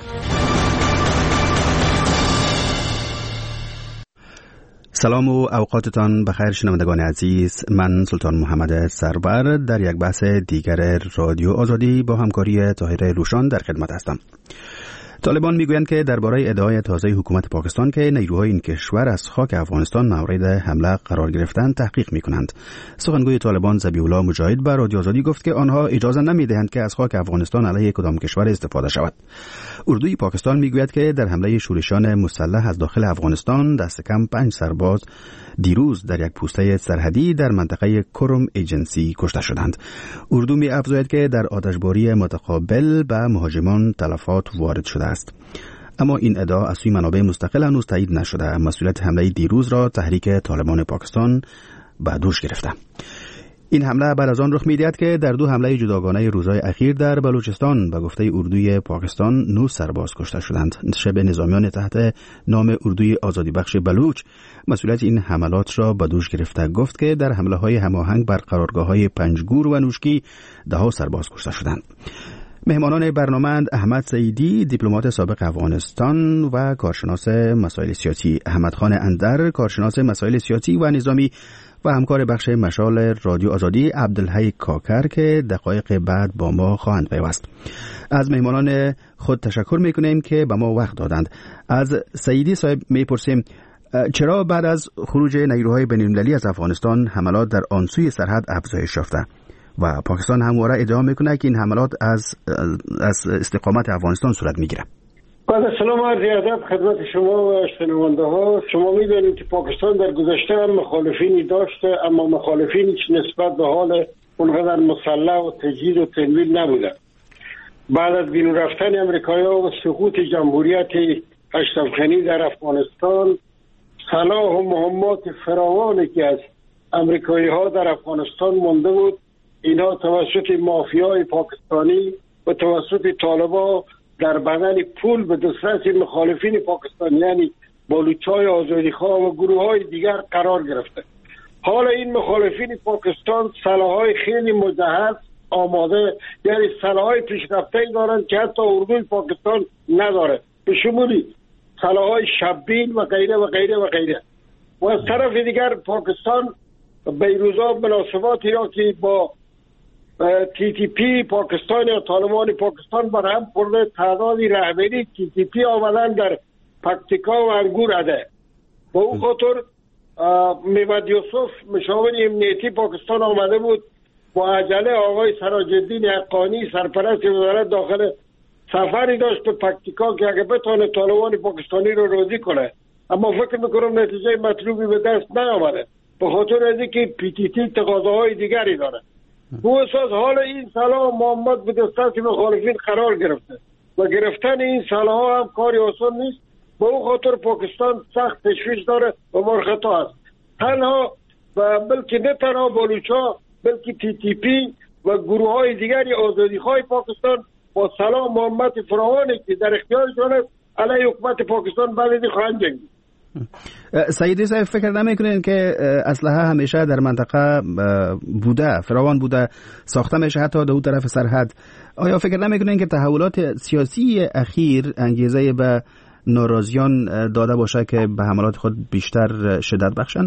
سلام و اوقاتتان بخیر شنوندگان عزیز. من سلطان محمد سرور در یک بحث دیگر رادیو آزادی با همکاری طاهر روشان در خدمت هستم. طالبان میگویند که درباره ادعای تازه حکومت پاکستان که نیروهای این کشور از خاک افغانستان مورد حمله قرار گرفتند تحقیق میکنند. سخنگوی طالبان ذبیح الله مجاهد به رادیو آزادی گفت که آنها اجازه نمیدهند که از خاک افغانستان علیه کدام کشور استفاده شود. اردوی پاکستان میگوید که در حمله شورشیان مسلح از داخل افغانستان دست کم پنج سرباز دیروز در یک پوسته سرحدی در منطقه کرم ایجنسی کشته شدند. اردو می افزاید که در آتشباری متقابل به مهاجمان تلفات وارد شده است. اما این ادعا از سوی منابع مستقل هنوز تایید نشده. مسئولیت حمله دیروز را تحریک طالبان پاکستان به دوش گرفته. این حمله بعد از آن رخ می‌دهد که در دو حمله جداگانه روزهای اخیر در بلوچستان به گفته اردوی پاکستان نه سرباز کشته شدند. شب نظامیان تحت نام اردوی آزادی بخش بلوچ مسئولیت این حملات را به دوش گرفته. گفت که در حمله‌های هماهنگ بر قرارگاه‌های پنجگور و نوشکی ده ها سرباز کشته شدند. مهمانان برنامه احمد سعیدی، دیپلمات سابق افغانستان و کارشناس مسائل سیاسی، احمد خان اندر، کارشناس مسائل سیاسی و نظامی و همکار بخش مشال رادیو آزادی عبدالحی کاکر که دقایق بعد با ما خواهند پیوست. از مهمانان خود تشکر میکنیم که به ما وقت دادند. از سعیدی صاحب میپرسیم چرا بعد از خروج نیروهای بین‌المللی از افغانستان حملات در آن سوی سرحد افزایش یافته و پاکستان همواره ادعا میکنه که این حملات از از استقامت افغانستان صورت میگیره؟ با سلام عرض ادب خدمت شما و شنونده ها. شما می‌دانید که پاکستان در گذشته هم مخالفینی داشته، اما مخالفینش نسبت به حال اونقدر مسلح و تجهیز و تمویل نبودن. بعد از بیرون رفتن امریکایی‌ها و سقوط جمهوریت اشرف غنی در افغانستان، صلاح و مهمات فراوانی که از امریکایی‌ها در افغانستان مانده بود، اینا توسط مافیای پاکستانی و توسط طالبان در بدل پول به دسترس مخالفین پاکستان یعنی بلوچ‌های آزادیخواه و گروه‌های دیگر قرار گرفته. حالا این مخالفین پاکستان سلاح‌های خیلی مجهز آماده، یعنی سلاح‌های پیشرفته‌ای دارند که حتی اردوی پاکستان نداره، به شمول سلاح‌های شبین و غیره و غیره و غیره. و از طرف دیگر پاکستان بیروزا مناسباتی را که با تی تی پی پاکستان یا طالبان پاکستان بر هم خورده، تعدادی رهبری تی تی پی آمدن در پکتیکا و انگور عده. با او خاطر میمد یوسف مشاور امنیتی پاکستان آمده بود با عجله آقای سراج الدین حقانی سرپرست وزارت داخل سفری داشت به پکتیکا که اگه بتونه طالبان پاکستانی رو راضی کنه، اما فکر میکنم نتیجه مطلوبی به دست نیامده به خاطر از اینکه پی تی تی تقاضاهای دیگری داره. به اساس حال این سلاح محمد به دسترس مخالفین قرار گرفته و گرفتن این سلاح هم کاری آسان نیست. به او خاطر پاکستان سخت تشویش داره و مرخطا است. تنها و بلکه نه تنها بلوچ‌ها بلکه تی تی پی و گروه های دیگری آزادیخواه پاکستان با سلاح محمد فراوانی که در اختیارشان است علیه حکومت پاکستان بعد خواهند جنگید. سیدی صاحب فکر نمیکنین که اسلحه همیشه در منطقه بوده، فراوان بوده، ساخته میشه حتی در اون طرف سرحد؟ آیا فکر نمیکنین که تحولات سیاسی اخیر انگیزه به ناراضیان داده باشه که به حملات خود بیشتر شدت بخشن؟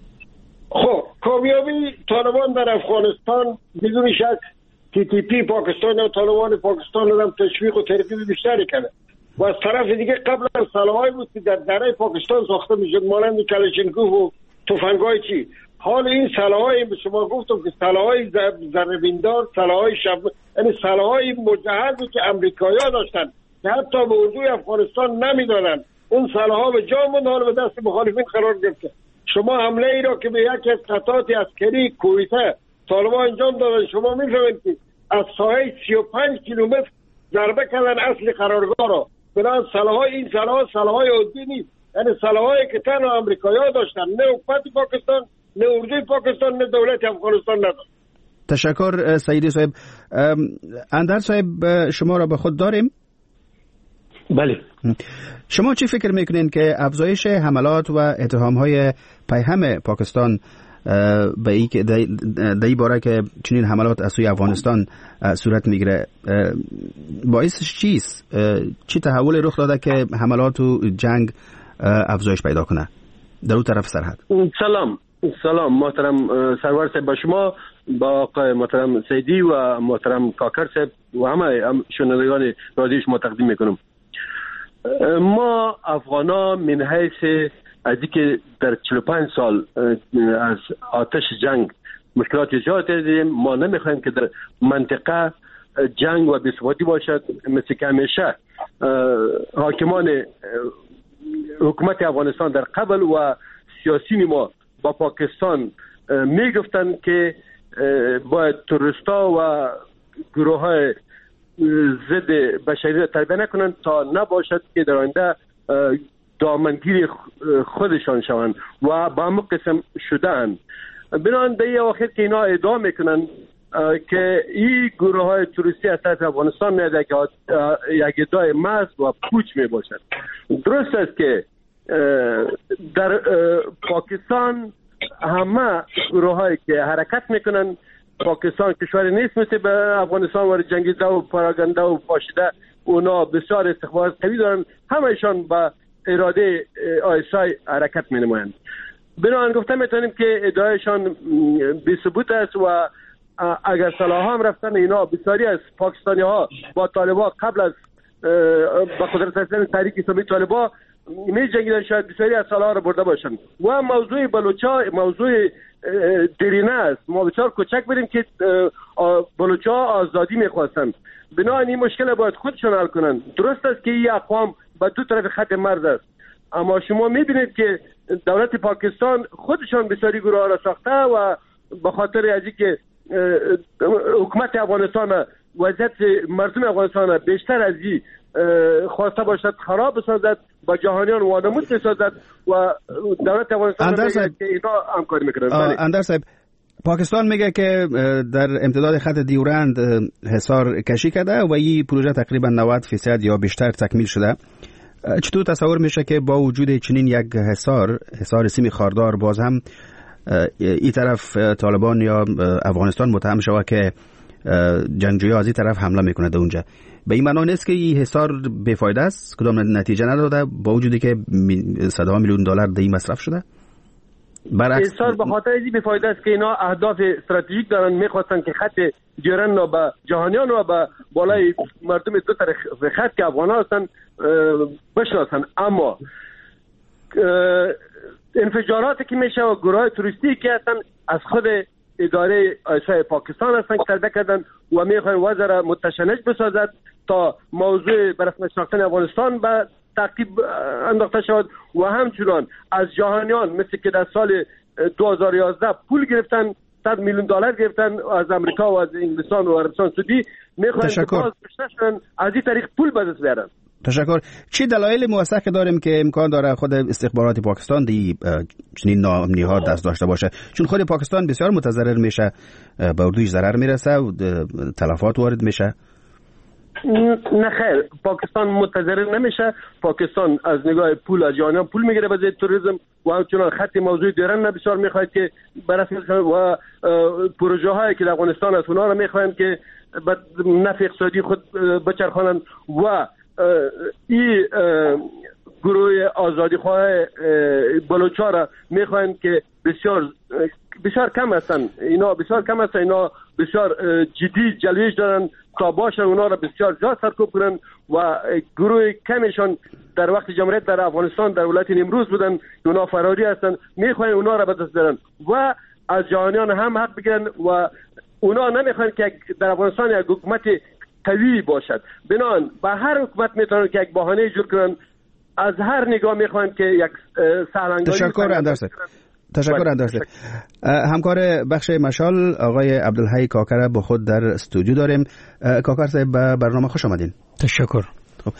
خب کامیابی طالبان در افغانستان بدون شک تی تی پی پاکستان و طالبان پاکستان رو هم تشویق و ترغیب بیشتری کرده و از طرف دیگه قبل از سلاحایی بود که در دره پاکستان ساخته میشد مانند کلاشینکوف و تفنگ‌های چی. حال این سلاحایی به شما گفتم که سلاحهای ذره‌بیندار، سلاحهای شب، یعنی سلاحهای مجهزی که امریکایی‌ها داشتن که حتی به اردوی افغانستان نمیدادن، اون سلاح‌ها به جا موند، حالا به دست مخالفین قرار گرفته. شما حمله ای را که به یکی از قطعات عسکری کویته طالبان انجام دادن، شما می‌فهمید که از ساحه سی و پنج کیلومتر ضربه کردن اصل قرارگاه را. بنابراین سلاح‌های این سلاح سلاح‌های عادی نیست، یعنی سلاح‌هایی که تنها آمریکایی‌ها داشتن، نه حکومت پاکستان، نه اردوی پاکستان، نه دولت افغانستان نداشت. تشکر سیدی صاحب. اندر صاحب شما را به خود داریم؟ بله. شما چی فکر میکنین که افزایش حملات و اتهام‌های پیهم پاکستان به ای که در این باره که چنین حملات از سوی افغانستان صورت میگیره باعثش چیست؟ چی تحول رخ داده که حملات و جنگ افزایش پیدا کنه در اون طرف سرحد؟ سلام سلام محترم سرور صاحب، با شما، با آقای محترم سیدی و محترم کاکر صاحب و همه شنوندگان رادیو شما تقدیم میکنم. ما افغانا من حیث از اینکه در چهل و پنج سال از آتش جنگ مشکلات ایجاد دیدیم، ما نمیخوایم که در منطقه جنگ و بی‌ثباتی باشد. مثل که همیشه حاکمان حکومت افغانستان در قبل و سیاسیون ما با پاکستان میگفتن که باید تروریستا و گروه های ضد بشریت تربیه نکنن تا نباشد که در آینده دامنگیری خودشان شوند و با همون قسم شدن. بنابراین در این آخر که اینا ادعا میکنن که این گروه های توریستی از طرف افغانستان میاد یک ادعای محض و پوچ میباشد. درست است که در پاکستان همه گروه هایی که حرکت میکنن، پاکستان کشوری نیست مثل به افغانستان وارد جنگیده و پراگنده و پاشیده، اونا بسیار استخبارات قوی دارن، همهشان با اراده آیسای حرکت می نمایند. بنابراین گفته میتونیم که ادعایشان بی ثبوت است و اگر سلاح هم رفتن اینا بسیاری از پاکستانی ها با طالبان قبل از با قدرت رسیدن تحریک اسلامی طالبان می جنگیدن، شاید بسیاری از سلاح را برده باشند. و موضوع بلوچا موضوع درینه است. ما بسیار کوچک بریم که بلوچا آزادی میخواستند، بنابراین این مشکل باید خودشون حل کنند. درست است که این اقوام به دو طرف خط مرز است. اما شما میبینید که دولت پاکستان خودشان بسیاری گروه ها را ساخته و به خاطر از اینکه حکومت افغانستان وضعیت مردم افغانستان بیشتر از این خواسته باشد خراب بسازد، با جهانیان وانمود بسازد و دولت افغانستان میگه که اینا همکاری میکنند. اندر صاحب، پاکستان میگه که در امتداد خط دیورند حصار کشی کرده و این پروژه تقریبا نود فیصد یا بیشتر تکمیل شده. چطور تصور میشه که با وجود چنین یک حصار حصار سیمی خاردار باز هم این طرف طالبان یا افغانستان متهم شود که جنگجویان از این طرف حمله میکنه در اونجا؟ به این معنی نیست که این حصار بیفایده است، کدام نتیجه نداده با وجودی که صدها میلیون دلار در این مصرف شده؟ برعکس حصار به خاطر این بیفایده است که اینا اهداف استراتژیک دارن، میخواستن که خط دیورند را به جهانیان و به بالای مردم دو طرف خط که افغان هستن بشناسن. اما انفجاراتی که میشه و گروه توریستی که هستن از خود اداره آیسای پاکستان هستن که تربیه کردن و میخواین وضع را متشنج بسازد تا موضوع برسم شناختن افغانستان به تعقیب انداخته شد و همچنان از جهانیان مثل که در سال دو هزار و یازده پول گرفتن، صد میلیون دلار گرفتن از امریکا و از انگلستان و عربستان سعودی، میخواین که باز بشتشن از این طریق پول به دست بیارن. تشکر. چی دلایل موثق داریم که امکان داره خود استخبارات پاکستان دی چنین ناامنی ها دست داشته باشه؟ چون خود پاکستان بسیار متضرر میشه، به اردوش ضرر میرسه و تلفات وارد میشه. نه خیر، پاکستان متضرر نمیشه. پاکستان از نگاه پول از جهانیان پول میگیره به ضد توریسم و همچنان خط موضوع دیرن بسیار میخواد که بررسی و پروژه هایی که در افغانستان از اونها رو میخواین که به نفع اقتصادی خود بچرخانن و این گروه آزادی خواه بلوچا را میخواین که بسیار بسیار کم هستن، اینا بسیار کم هستن، اینا بسیار جدی جلویش دارن تا باشن اونا را بسیار جا سرکوب کنن و گروه کمشان در وقت جمهوریت در افغانستان در ولایت نیمروز بودن، اونا فراری هستن، میخواین اونا را به دست بیارن و از جهانیان هم حق بگیرن و اونا نمیخواین که در افغانستان یک حکومت قوی باشد. بنان به هر حکومت میتونن که یک بهانه جور کنن، از هر نگاه میخوان که یک سرانگاری. تشکر اندرسه. تشکر اندرسه. همکار بخش مشال آقای عبدالحی کاکر با خود در استودیو داریم. کاکر صاحب به برنامه خوش آمدین. تشکر. خب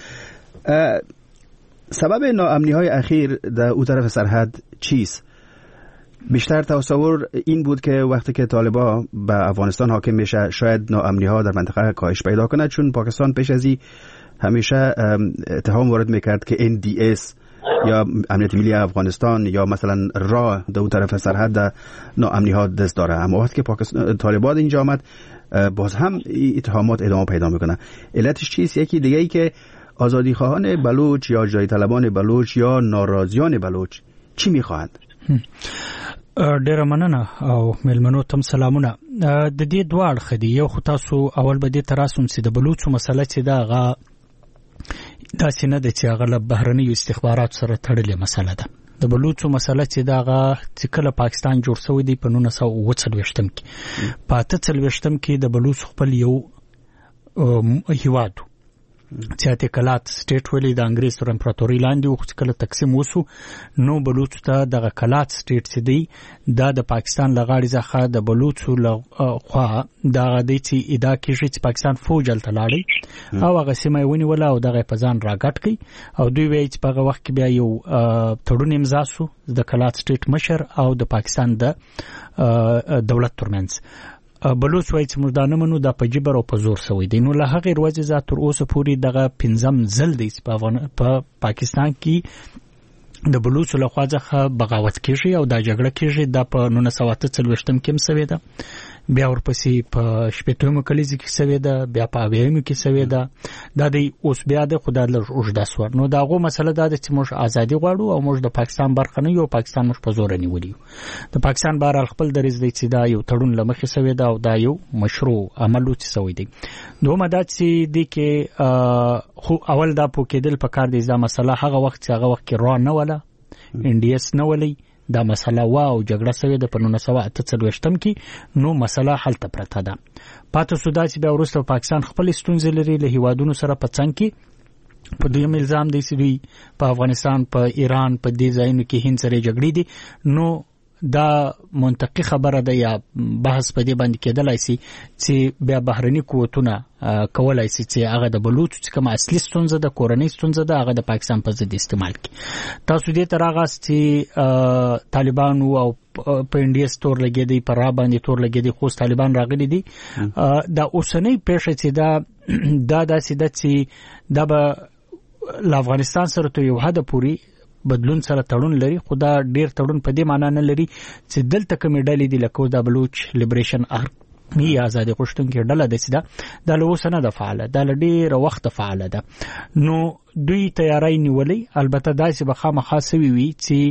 سبب ناامنی های اخیر در اون طرف سرحد چیست؟ بیشتر تصور این بود که وقتی که طالبان به افغانستان حاکم میشه شاید ناامنی ها در منطقه کاهش پیدا کنه، چون پاکستان پیش از این همیشه اتهام وارد میکرد که ان دی اس یا امنیت ملی افغانستان یا مثلا راه در اون طرف سرحد ناامنی ها دست داره. اما وقتی که پاکستان طالبان اینجا آمد باز هم اتهامات ادامه پیدا میکنه. علتش چیست؟ یکی دیگه ای که آزادی خواهان بلوچ یا جای طلبان بلوچ یا ناراضیان بلوچ چی میخواهند؟ ډیره مننه او ملمنو تم سلامونه. د دې دوه اړخ دي، یو خو تاسو اول به دې تراسم چې د بلوچو مسله چې دا غا داسې نه ده چې هغه له بهرنیو استخباراتو سره تړلې مسله ده. د بلوچو مسله چې دا غا چې کله پاکستان جوړ شوی دی په نولس سوه اوه څلوېښتم کې په اته څلوېښتم کې د بلوچ خپل یو هیواد چې اته کلات سټیټ ویلي د انګریز تر امپراتوري لاندې او چې کله تقسیم وسو نو بلوچ ته دغه کلات سټیټ چې دی دا د پاکستان لغاړي ځخه د بلوچو لخوا دغه دی چې ادا کیږي چې پاکستان فوج هلته لاړی او هغه سیمه یې ونیوله او دغه په ځان راګټ کړي او دوی وایي چې په هغه وخت کې بیا یو تړون امضا سو د کلات سټیټ مشر او د پاکستان د دولت ترمنځ. بلوچ وایي چې موږ دا نه منو، دا په جبر او په زور سوی دی. نو له هغې ورځې ځا تر اوسه پورې دغه پنځم ځل دی چې په پاکستان کې د بلوچو لخوا څخه بغاوت کېږي او دا جګړه کېږي. دا په نولس سوه اته څلوېښتم کې هم سوې ده، بیا ورپسې په شپېتمو کلیزه کې سوې ده، بیا په اویایمو کې سوې ده. دا دی اوس بیا ده، خو دا لږ اوږده سوه. نو د هغو مسله دا ده چې موږ ازادي غواړو او موږ د پاکستان برخه نه یو، پاکستان موږ په زوره نیولي یو. د پاکستان بهرحال خپل دریځ دی چې دا یو تړون له مخې سوې ده او دا یو مشروع عمل و چې سوی دی. دومه دا چې دی کې خو اول دا پوکېدل پکار دی دا مسله هغه وخت چې هغه وخت کې را نه وله، ان ډي اس نه ولی دا مسله وا او جګړه سوې ده په نولس سوه اته څلوېښتم کې. نو مسله هلته پرته ده. پاتې سو دا چې بیا وروسته پاکستان خپل ستونزې لري له هیوادونو سره په څنګ کې په دویم الزام دی چې دوی په افغانستان په ایران په دې ځایونو کې هند سره جګړې دي نو دا منطقي خبره ده یا بحث په دې باندې کېدلای شي چې بیا بهرني قوتونه کولای شي چې هغه د بلوچ چې کوم اصلي ستونزه د کورنۍ ستونزه ده هغه د پاکستان په ضد استعمال کړي. تاسو دې تر هغه چې طالبان او په انډیا ستور لګي دي پر را باندې تور لګي دي خو طالبان راغلي دي دا اوسنۍ پېښه چې دا دا داسې ده چې دا به له افغانستان سره ته یو حد پوري بدلون سره تړون لري خو دا ډیر تړون په دې معنی نه لري چې دلته کومې ډلې دي لکه د بلوچ لیبریشن آرمي آزادي غوښتونکې ډله ده چې دا د لوسنه د فعاله د ډیر وخت فعاله ده نو دوی تیاری نیولې البته داسې به خامخا سوي وي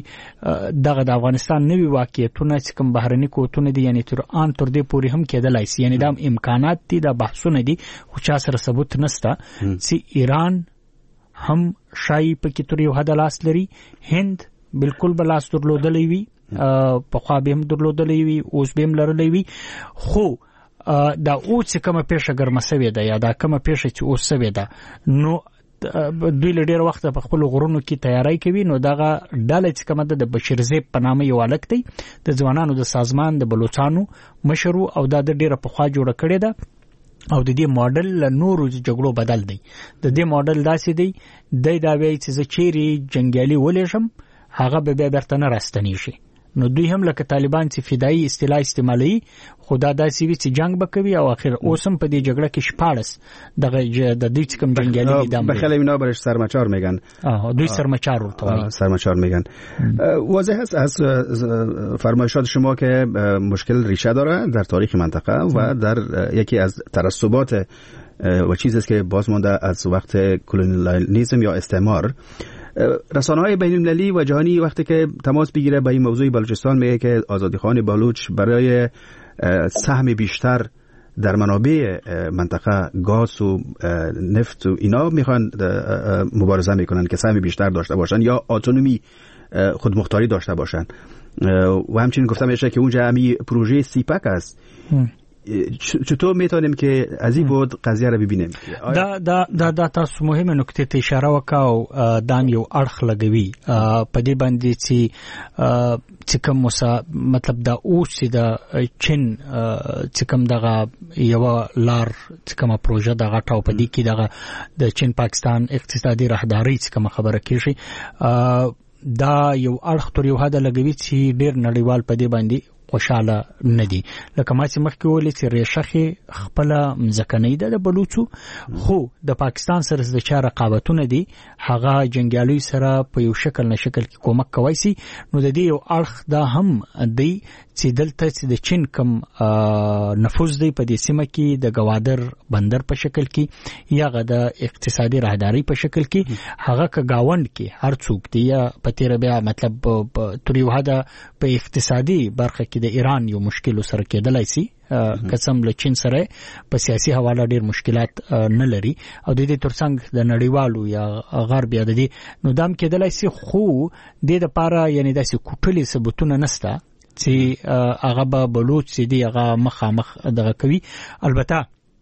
چې دغه د افغانستان نوي واقعیتونه چې کوم بهرني قوتونه دي یعنی تر ان تر دې پورې هم کېدلای شي یعنی دا امکانات دي دا بحثونه دي خو چا سره ثبوت نشته چې ایران هم شای په کې تر یو حد لاس لري هند بالکل بل لاس درلودلې وي په خوا به هم درلودلې وي اوس به هم لرلې وي خو دا او چې کومه پیښه ګرمسوي ده یا دا کومه پیښه چې اوس سوي ده نو دوی له ډیر وخت په خپل غرونو کې تیاری کوي نو دغه ډله چې کومه د بشیرزیب په نامه یو الک دی د ځوانانو د سازمان د بلوچستانو مشرو او د ډیره په خوا جوړ کړی ده او د دې ماډل له نورو جګړو بدل دی د دې ماډل داسې دی د دا وی چې چیرې جنگیالي ولېشم هغه به بیا برته نه راستنی شي نو دوی هم لکه طالبان چې فدایي اصطلاح استعمالي خدا داسې وی چې جنگ بکوي او اخر اوسم په دې جګړه کې شپارس دغه د دې کوم جنگیالي دام بخیل اینا برش سرمچار میگن آها دوی سرمچار ورته سرمچار میگن واضح است از فرمایشات شما که مشکل ریشه داره در تاریخ منطقه و در یکی از تعصبات و چیزی است که باز مانده از وقت کلونیالیسم یا استعمار. رسانه‌های بین‌المللی و جهانی وقتی که تماس بگیره به این موضوع بلوچستان میگه که آزادیخوان بلوچ برای سهم بیشتر در منابع منطقه گاز و نفت و اینا میخوان مبارزه میکنن که سهم بیشتر داشته باشن یا اتونومی خودمختاری داشته باشن و همچنین گفتم میشه که اونجا همی پروژه سیپک است. چطور میتونیم که از این بود قضیه را ببینیم؟ دا دا دا دا تاسو مهمه نکته ته اشاره وکاو دام یو اړخ لګوي په دې باندې چې چې کوم مطلب دا اوس چې دا چین چې کوم دغه یو لار چې کومه پروژه دغه ټاو په دې کې دغه د چین پاکستان اقتصادي راهداري چې کومه خبره کیږي دا یو اړخ تر یو حد لګوي چې ډیر نړیوال په دې باندې خوشاله ندي لکه ما چې مخکې ولې چې ریشخه خپل مزکنۍ ده د بلوچو خو د پاکستان سره د چا رقابتونه دي هغه جنگیالي سره په یو شکل نه شکل کې کومک کوي سي نو د دې یو اړخ دا هم دی چې دلته چې د چین کم نفوذ دی په دې سیمه کې د گوادر بندر په شکل کې یا غد اقتصادي راهداري په شکل کې هغه ک گاوند کې هر څوک دی یا په تیر بیا مطلب تر یو حد په اقتصادي برخه کې د ایران یو مشکل سره کېدلای شي قسم له چین سره په سیاسي حواله ډیر مشکلات نه لري او د دې ترڅنګ د نړیوالو یا غرب یا د دې نو دام کېدلای شي خو د دې لپاره یعنی داسې کوټلي ثبوتونه نشته چې هغه به بلوچ دي هغه مخامخ دغه کوي البته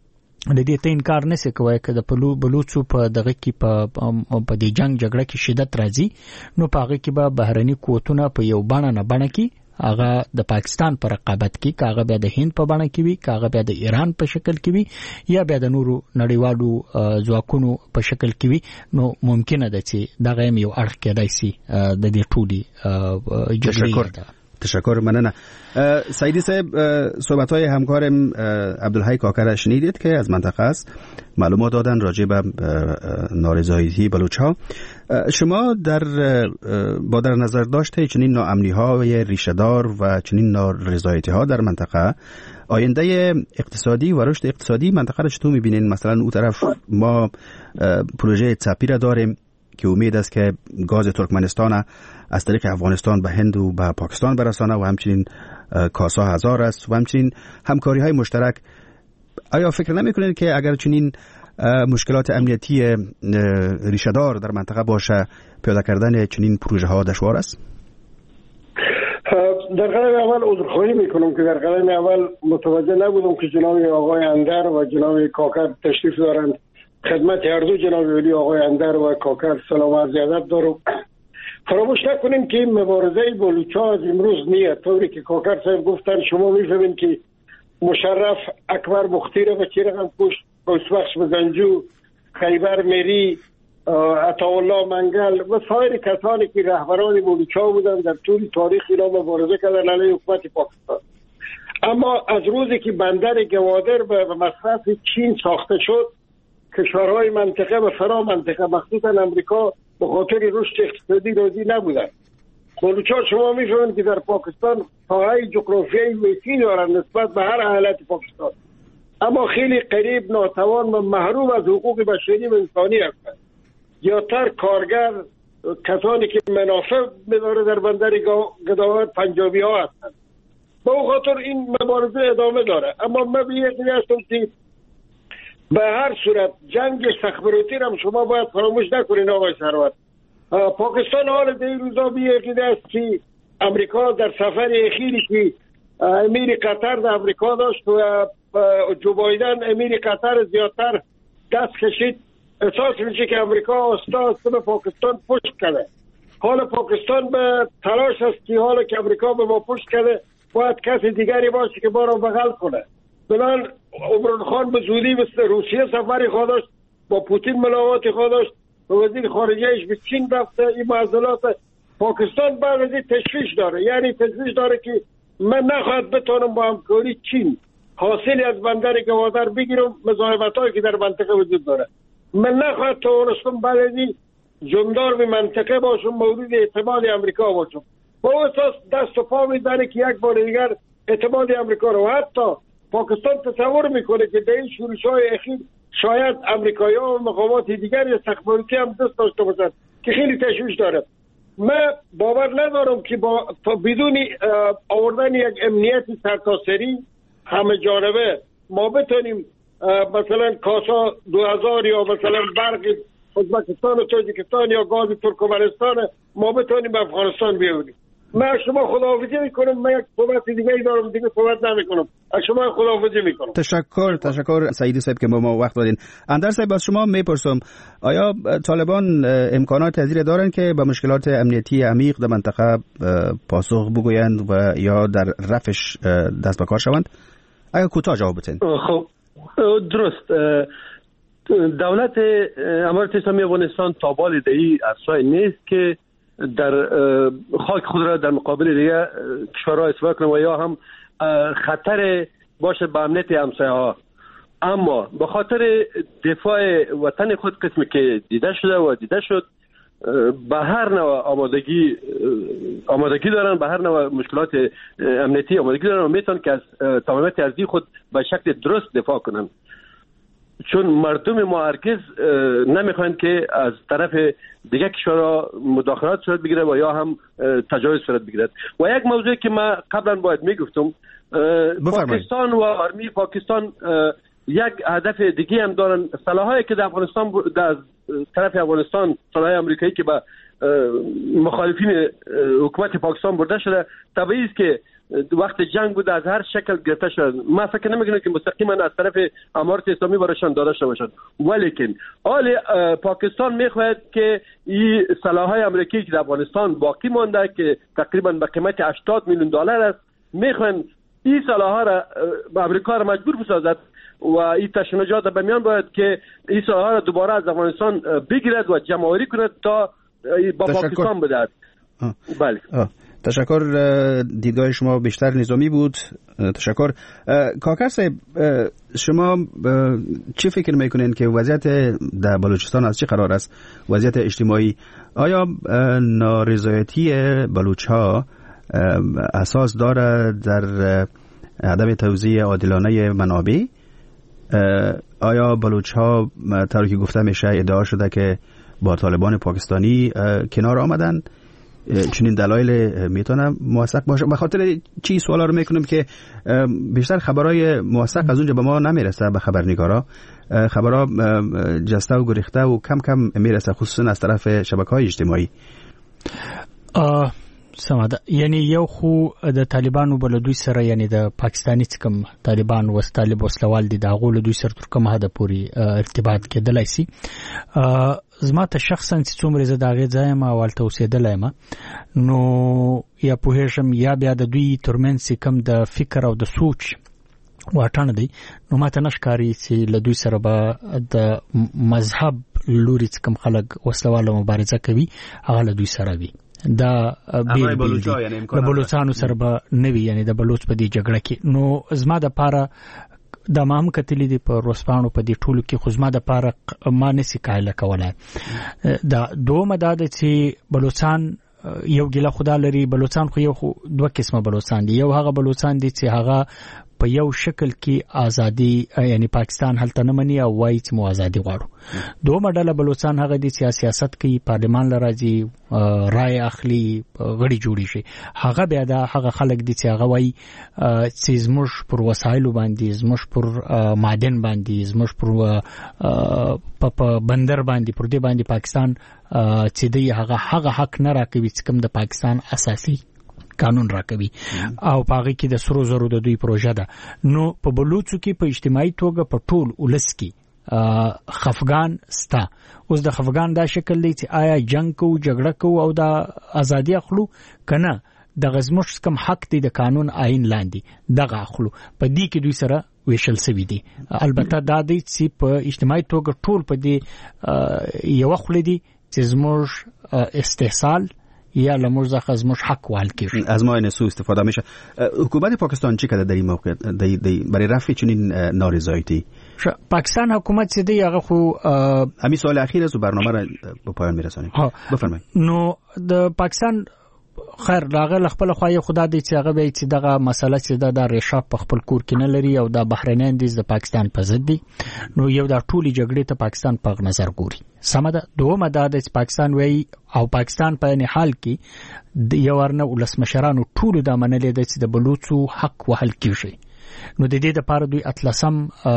د دې ته انکار نشي کوي چې د پلو بلوچو په دغه کې په په دې جنگ جګړه کې شدت راځي نو په هغه کې به بهرني قوتونه په یو باندې نه باندې کې هغه د پاکستان پر رقابت کې کاغه بیا د هند په باندې کې وي کاغه بیا د ایران په شکل کې وي یا بیا د نورو نړیوالو ځواکونو په شکل کې وي نو ممکنه ده چې دغه یو اړخ کېدای شي د دې ټولي جګړې. تشکر مننه. سعیدی صاحب صحبت‌های همکارم عبدالحی کاکر شنیدید که از منطقه است معلومات دادن راجع به نارضایتی بلوچ‌ها. شما در با در نظر داشته چنین ناامنی‌های ریشه‌دار و چنین نارضایتی‌ها در منطقه آینده اقتصادی و رشد اقتصادی منطقه را چطور می‌بینین؟ مثلا اون طرف ما پروژه تپی را داریم که امید است که گاز ترکمنستان از طریق افغانستان به هند و به پاکستان برسانه و همچنین کاسا هزار است و همچنین همکاری های مشترک. آیا فکر نمی کنید که اگر چنین مشکلات امنیتی ریشه‌دار در منطقه باشه پیاده کردن چنین پروژه ها دشوار است؟ در قدم اول عذرخواهی میکنم که در قدم اول متوجه نبودم که جناب آقای اندر و جناب کاکر تشریف دارند خدمت هر دو جناب ولی آقای اندر و کاکر سلام و عرض ادب دارم. فراموش نکنیم که این مبارزه بلوچ‌ها از امروز نیست. طوری که کاکر صاحب گفتن شما میفهمین که مشرف اکبر مختیر و چی رقم کشت، قوسبخش بزنجو، خیبر مری، عطاالله منگل و سایر کسانی که رهبران بلوچ‌ها بودن در طول تاریخ اینا مبارزه کردن علیه حکومت پاکستان. اما از روزی که بندر گوادر به مصرف چین ساخته شد، کشورهای منطقه و فرا منطقه مخصوصا امریکا به خاطر رشد اقتصادی راضی نبودن. بلوچ‌ها شما می‌فهمید که در پاکستان ساحه جغرافیایی وسیعی دارند نسبت به هر ایالت پاکستان، اما خیلی قریب، ناتوان و محروم از حقوق بشری و انسانی هستند. یا تر کارگر، کسانی که منافع می‌داره در بندر گداوت پنجابی ها هستند. به اون خاطر این مبارزه ادامه داره. اما من به یک هستم که به هر صورت جنگ استخباراتی هم شما باید فراموش نکنین آقای ثروت. پاکستان حال در این روزا به یک است که امریکا در سفر اخیری که امیر قطر در امریکا داشت و جو بایدن امیر قطر زیادتر دست کشید، احساس میشه که امریکا آستا آستا به پاکستان پشت کرده. حال پاکستان به تلاش است که حالا که امریکا به ما پشت کرده باید کسی دیگری باشه که ما را بغل کنه. بلان عمران خان به زودی به روسیه سفری خواه داشت، با پوتین ملاقاتی خواه داشت، و وزیر خارجهش به چین رفته. این معضلات پاکستان بعد از این تشویش داره، یعنی تشویش داره که من نخواهد بتونم با همکاری چین حاصلی از بندر گوادر بگیرم، مزاحمت هایی که در منطقه وجود داره. من نخواهد توانستم بعد از این جمدار به منطقه باشم، مورد اعتماد امریکا باشم. با اساس دست و پا میزنه که یک بار دیگر اعتماد امریکا رو، حتی پاکستان تصور میکنه که در این شورش‌های اخیر شاید امریکایی‌ها و مقامات دیگر استخباراتی هم دست داشته باشند که خیلی تشویش داره. من باور ندارم که با بدون آوردن یک امنیت سرتاسری همه جانبه ما بتونیم مثلا کاسا دو هزار یا مثلا برق ازبکستان و تاجیکستان یا گاز ترکمنستان ما بتونیم به افغانستان بیاریم. من شما خداحافظی میکنم. من یک صحبت دیگه ای دارم، دیگه صحبت نمیکنم. از شما خداحافظی میکنم. تشکر تشکر سعیدی صاحب که با ما وقت دادین. اندر صاحب از شما میپرسم آیا طالبان امکانات پذیر دارن که با مشکلات امنیتی عمیق در منطقه پاسخ بگویند و یا در رفعش دست به کار شوند؟ اگر کوتاه جواب بدین. خب درست. دولت امارات اسلامی افغانستان تابال دهی ارسای نیست که در خاک خود را در مقابل دیگه کشورها استفاده کنه و یا هم خطر باشه به امنیت همسایه ها. اما به خاطر دفاع وطن خود قسمی که دیده شده و دیده شد به هر نوع آمادگی آمادگی دارن، به هر نوع مشکلات امنیتی آمادگی دارن و میتونن که از تمامیت ارضی خود به شکل درست دفاع کنن، چون مردم ما هرگز نمیخواین که از طرف دیگه کشورها مداخلات صورت بگیره و یا هم تجاوز صورت بگیرد. و یک موضوعی که من قبلا باید میگفتم، پاکستان و آرمی پاکستان یک هدف دیگه هم دارن. سلاحایی که در افغانستان در طرف افغانستان، سلاحای امریکایی که به مخالفین حکومت پاکستان برده شده، طبیعی است که وقت جنگ بود از هر شکل گرفته شد. من فکر نمیکنم که مستقیما از طرف امارات اسلامی برایشان داده شده باشد، ولیکن حال پاکستان میخواهد که این سلاحهای امریکایی که در افغانستان باقی مانده که تقریبا به قیمت هشتاد میلیون دلار است، میخواهند این سلاحها را به امریکا را مجبور بسازد و این تشنجات به میان باید که این سلاحها را دوباره از افغانستان بگیرد و جمع‌آوری کند تا با پاکستان بدهد. بله. آه. تشکر. دیدگاه شما بیشتر نظامی بود. تشکر. کاکر صاحب، شما چی فکر میکنین که وضعیت در بلوچستان از چه قرار است؟ وضعیت اجتماعی، آیا نارضایتی بلوچ ها اساس داره در عدم توزیع عادلانه منابع؟ آیا بلوچ ها طوری که گفته میشه ادعا شده که با طالبان پاکستانی کنار آمدن؟ چنین دلایل میتونه موثق باشه؟ به خاطر چی سوالا رو میکنم که بیشتر خبرای موثق از اونجا به ما نمیرسه، به خبرنگارا خبرها جسته و گریخته و کم کم میرسه، خصوصا از طرف شبکه‌های اجتماعی. سماده یعنی یو خو د طالبانو بل دوی سره یعنی د پاکستاني څخه طالبان و طالب وسلوال دي د غول دوی سره تر کومه حد پوري ارتباط کېدلای شي. زما ته شخصا چې څومره زه دا غي ځایم او ولته اوسېدلایم نو یا په هیڅم یا بیا د دوی ترمنځ کم د فکر او د سوچ واټن دی نو ماته نشکاري چې له دوی سره به د مذهب لوري څخه خلک وسلواله مبارزه کوي هغه له دوی سره وي. دا بیل بیل د بلوچستان سره به نوي یعنی د بلوچ په دې جګړه کې نو زما د پاره د مام کتلی دی په روسپانو په دې ټولو کې خو زما د پاره ما نسی کایله کولای. دا دوه مدد چې بلوچستان یو ګله خدا لري بلوچستان خو یو دوه قسمه بلوچستان دی. یو هغه بلوچستان دی چې هغه په یو شکل کې ازادي یعنی پاکستان هلته نه مني او وایي چې مو ازادي غواړو. دوه ډله بلوچستان هغه دي چې سیاست کوي پارلمان لراځي رائے اخلي غړي جوړي شي هغه بیا دا هغه خلک دي چې هغه وایي چې زموږ پر وسایلو باندې زموږ پر معدن باندې زموږ پر په بندر باندې پر دې باندې پاکستان چې دی هغه هغه حق نه راکوي چې کوم د پاکستان اساسي قانون راکوي او پاغي کې د سرو زرو د دوی پروژه ده. نو په بلوچو کې په اجتماعي توګه په ټول ولس کې خفغان ستا اوس د خفغان دا شکل دی چې آیا جنگ کو جګړه کو او د ازادي اخلو کنه د غزمش کم حق دی د قانون آئین لاندې دغه اخلو په دې کې دوی سره ویشل سوي دي. البته دا دی چې په اجتماعي توګه ټول په دې یو خل دي چې زموږ استحصال یا لمرزخ از مش حق وال کیږي از ما این سوء استفاده میشه. حکومت پاکستان چی کرده در این موقع دی دی برای رفع چنین نارضایتی؟ پاکستان حکومت چه دی هغه خو همین سوال اخیر است و برنامه را به پایان میرسانیم. بفرمایید. نو د پاکستان خیر لاغه خپل خوای خدا دې چې هغه به چې دغه مسله چې د ریشا په خپل کور کې نه لري او د بحرینین د پاکستان په ضد دي نو یو د ټولي جګړې ته پاکستان په نظر ګوري. سمده دومره د پاکستان وی او پاکستان په نه حال کې د یو ورنه ولسمشرانو ټول د منلې د چې د بلوچو حق وهل کیږي. نو د دې لپاره دوی اتلسم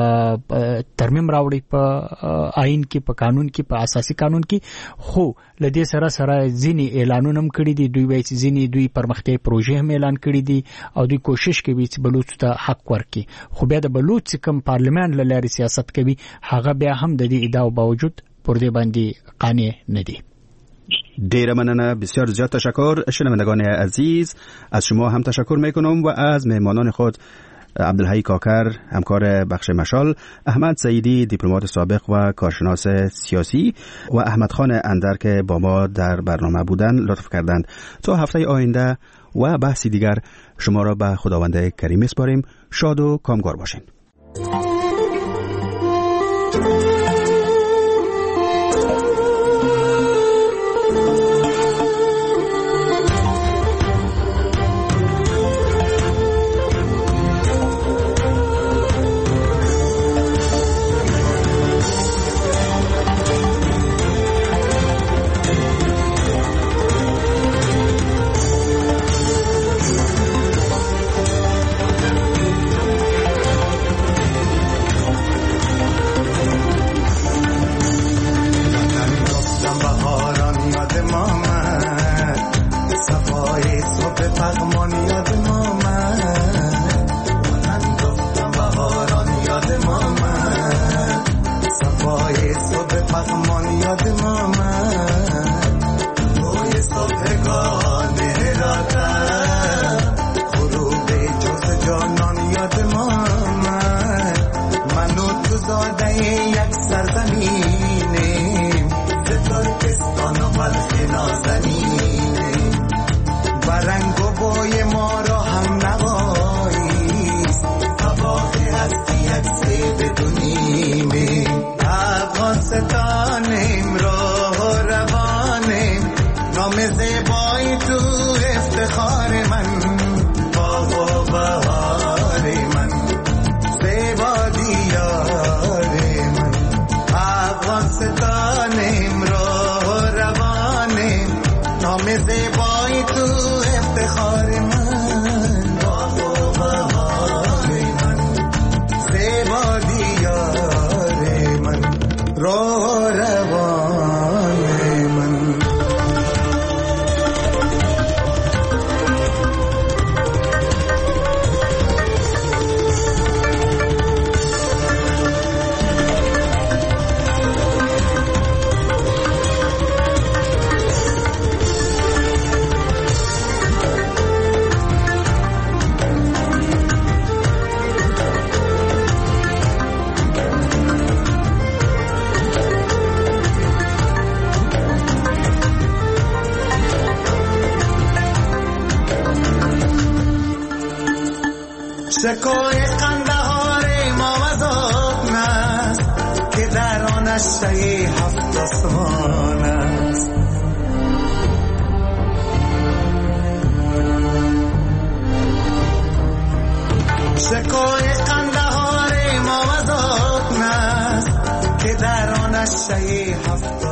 ترمیم راوړي په آئین کې په قانون کې په اساسي قانون کې خو لدې سره سره ځینی اعلانونه هم کړی دي. دوی وایي چې ځینی دوی پرمختیا پروژې هم اعلان کړی دي او دوی کوشش کوي چې بلوچ ته حق ورکړي خو بیا د بلوچ کوم پارلمان له لارې سیاست کوي هغه بیا هم د دې ادعا باوجود پر دې باندې قانع نه دي. دیر مننه بسیار زیاد تشکر. شنوندگان عزیز از شما هم تشکر میکنم و از مهمانان خود عبدالحی کاکر همکار بخش مشال، احمد سعیدی دیپلمات سابق و کارشناس سیاسی و احمد خان اندر که با ما در برنامه بودند لطف کردند. تا هفته آینده و بحثی دیگر شما را به خداوند کریم میسپاریم. شاد و کامگار باشین. شکوه قندهار ما وزاد است که در آن اشعه هفت آسمان است. شکوه قندهار ما وزاد است که در آن اشعه هفت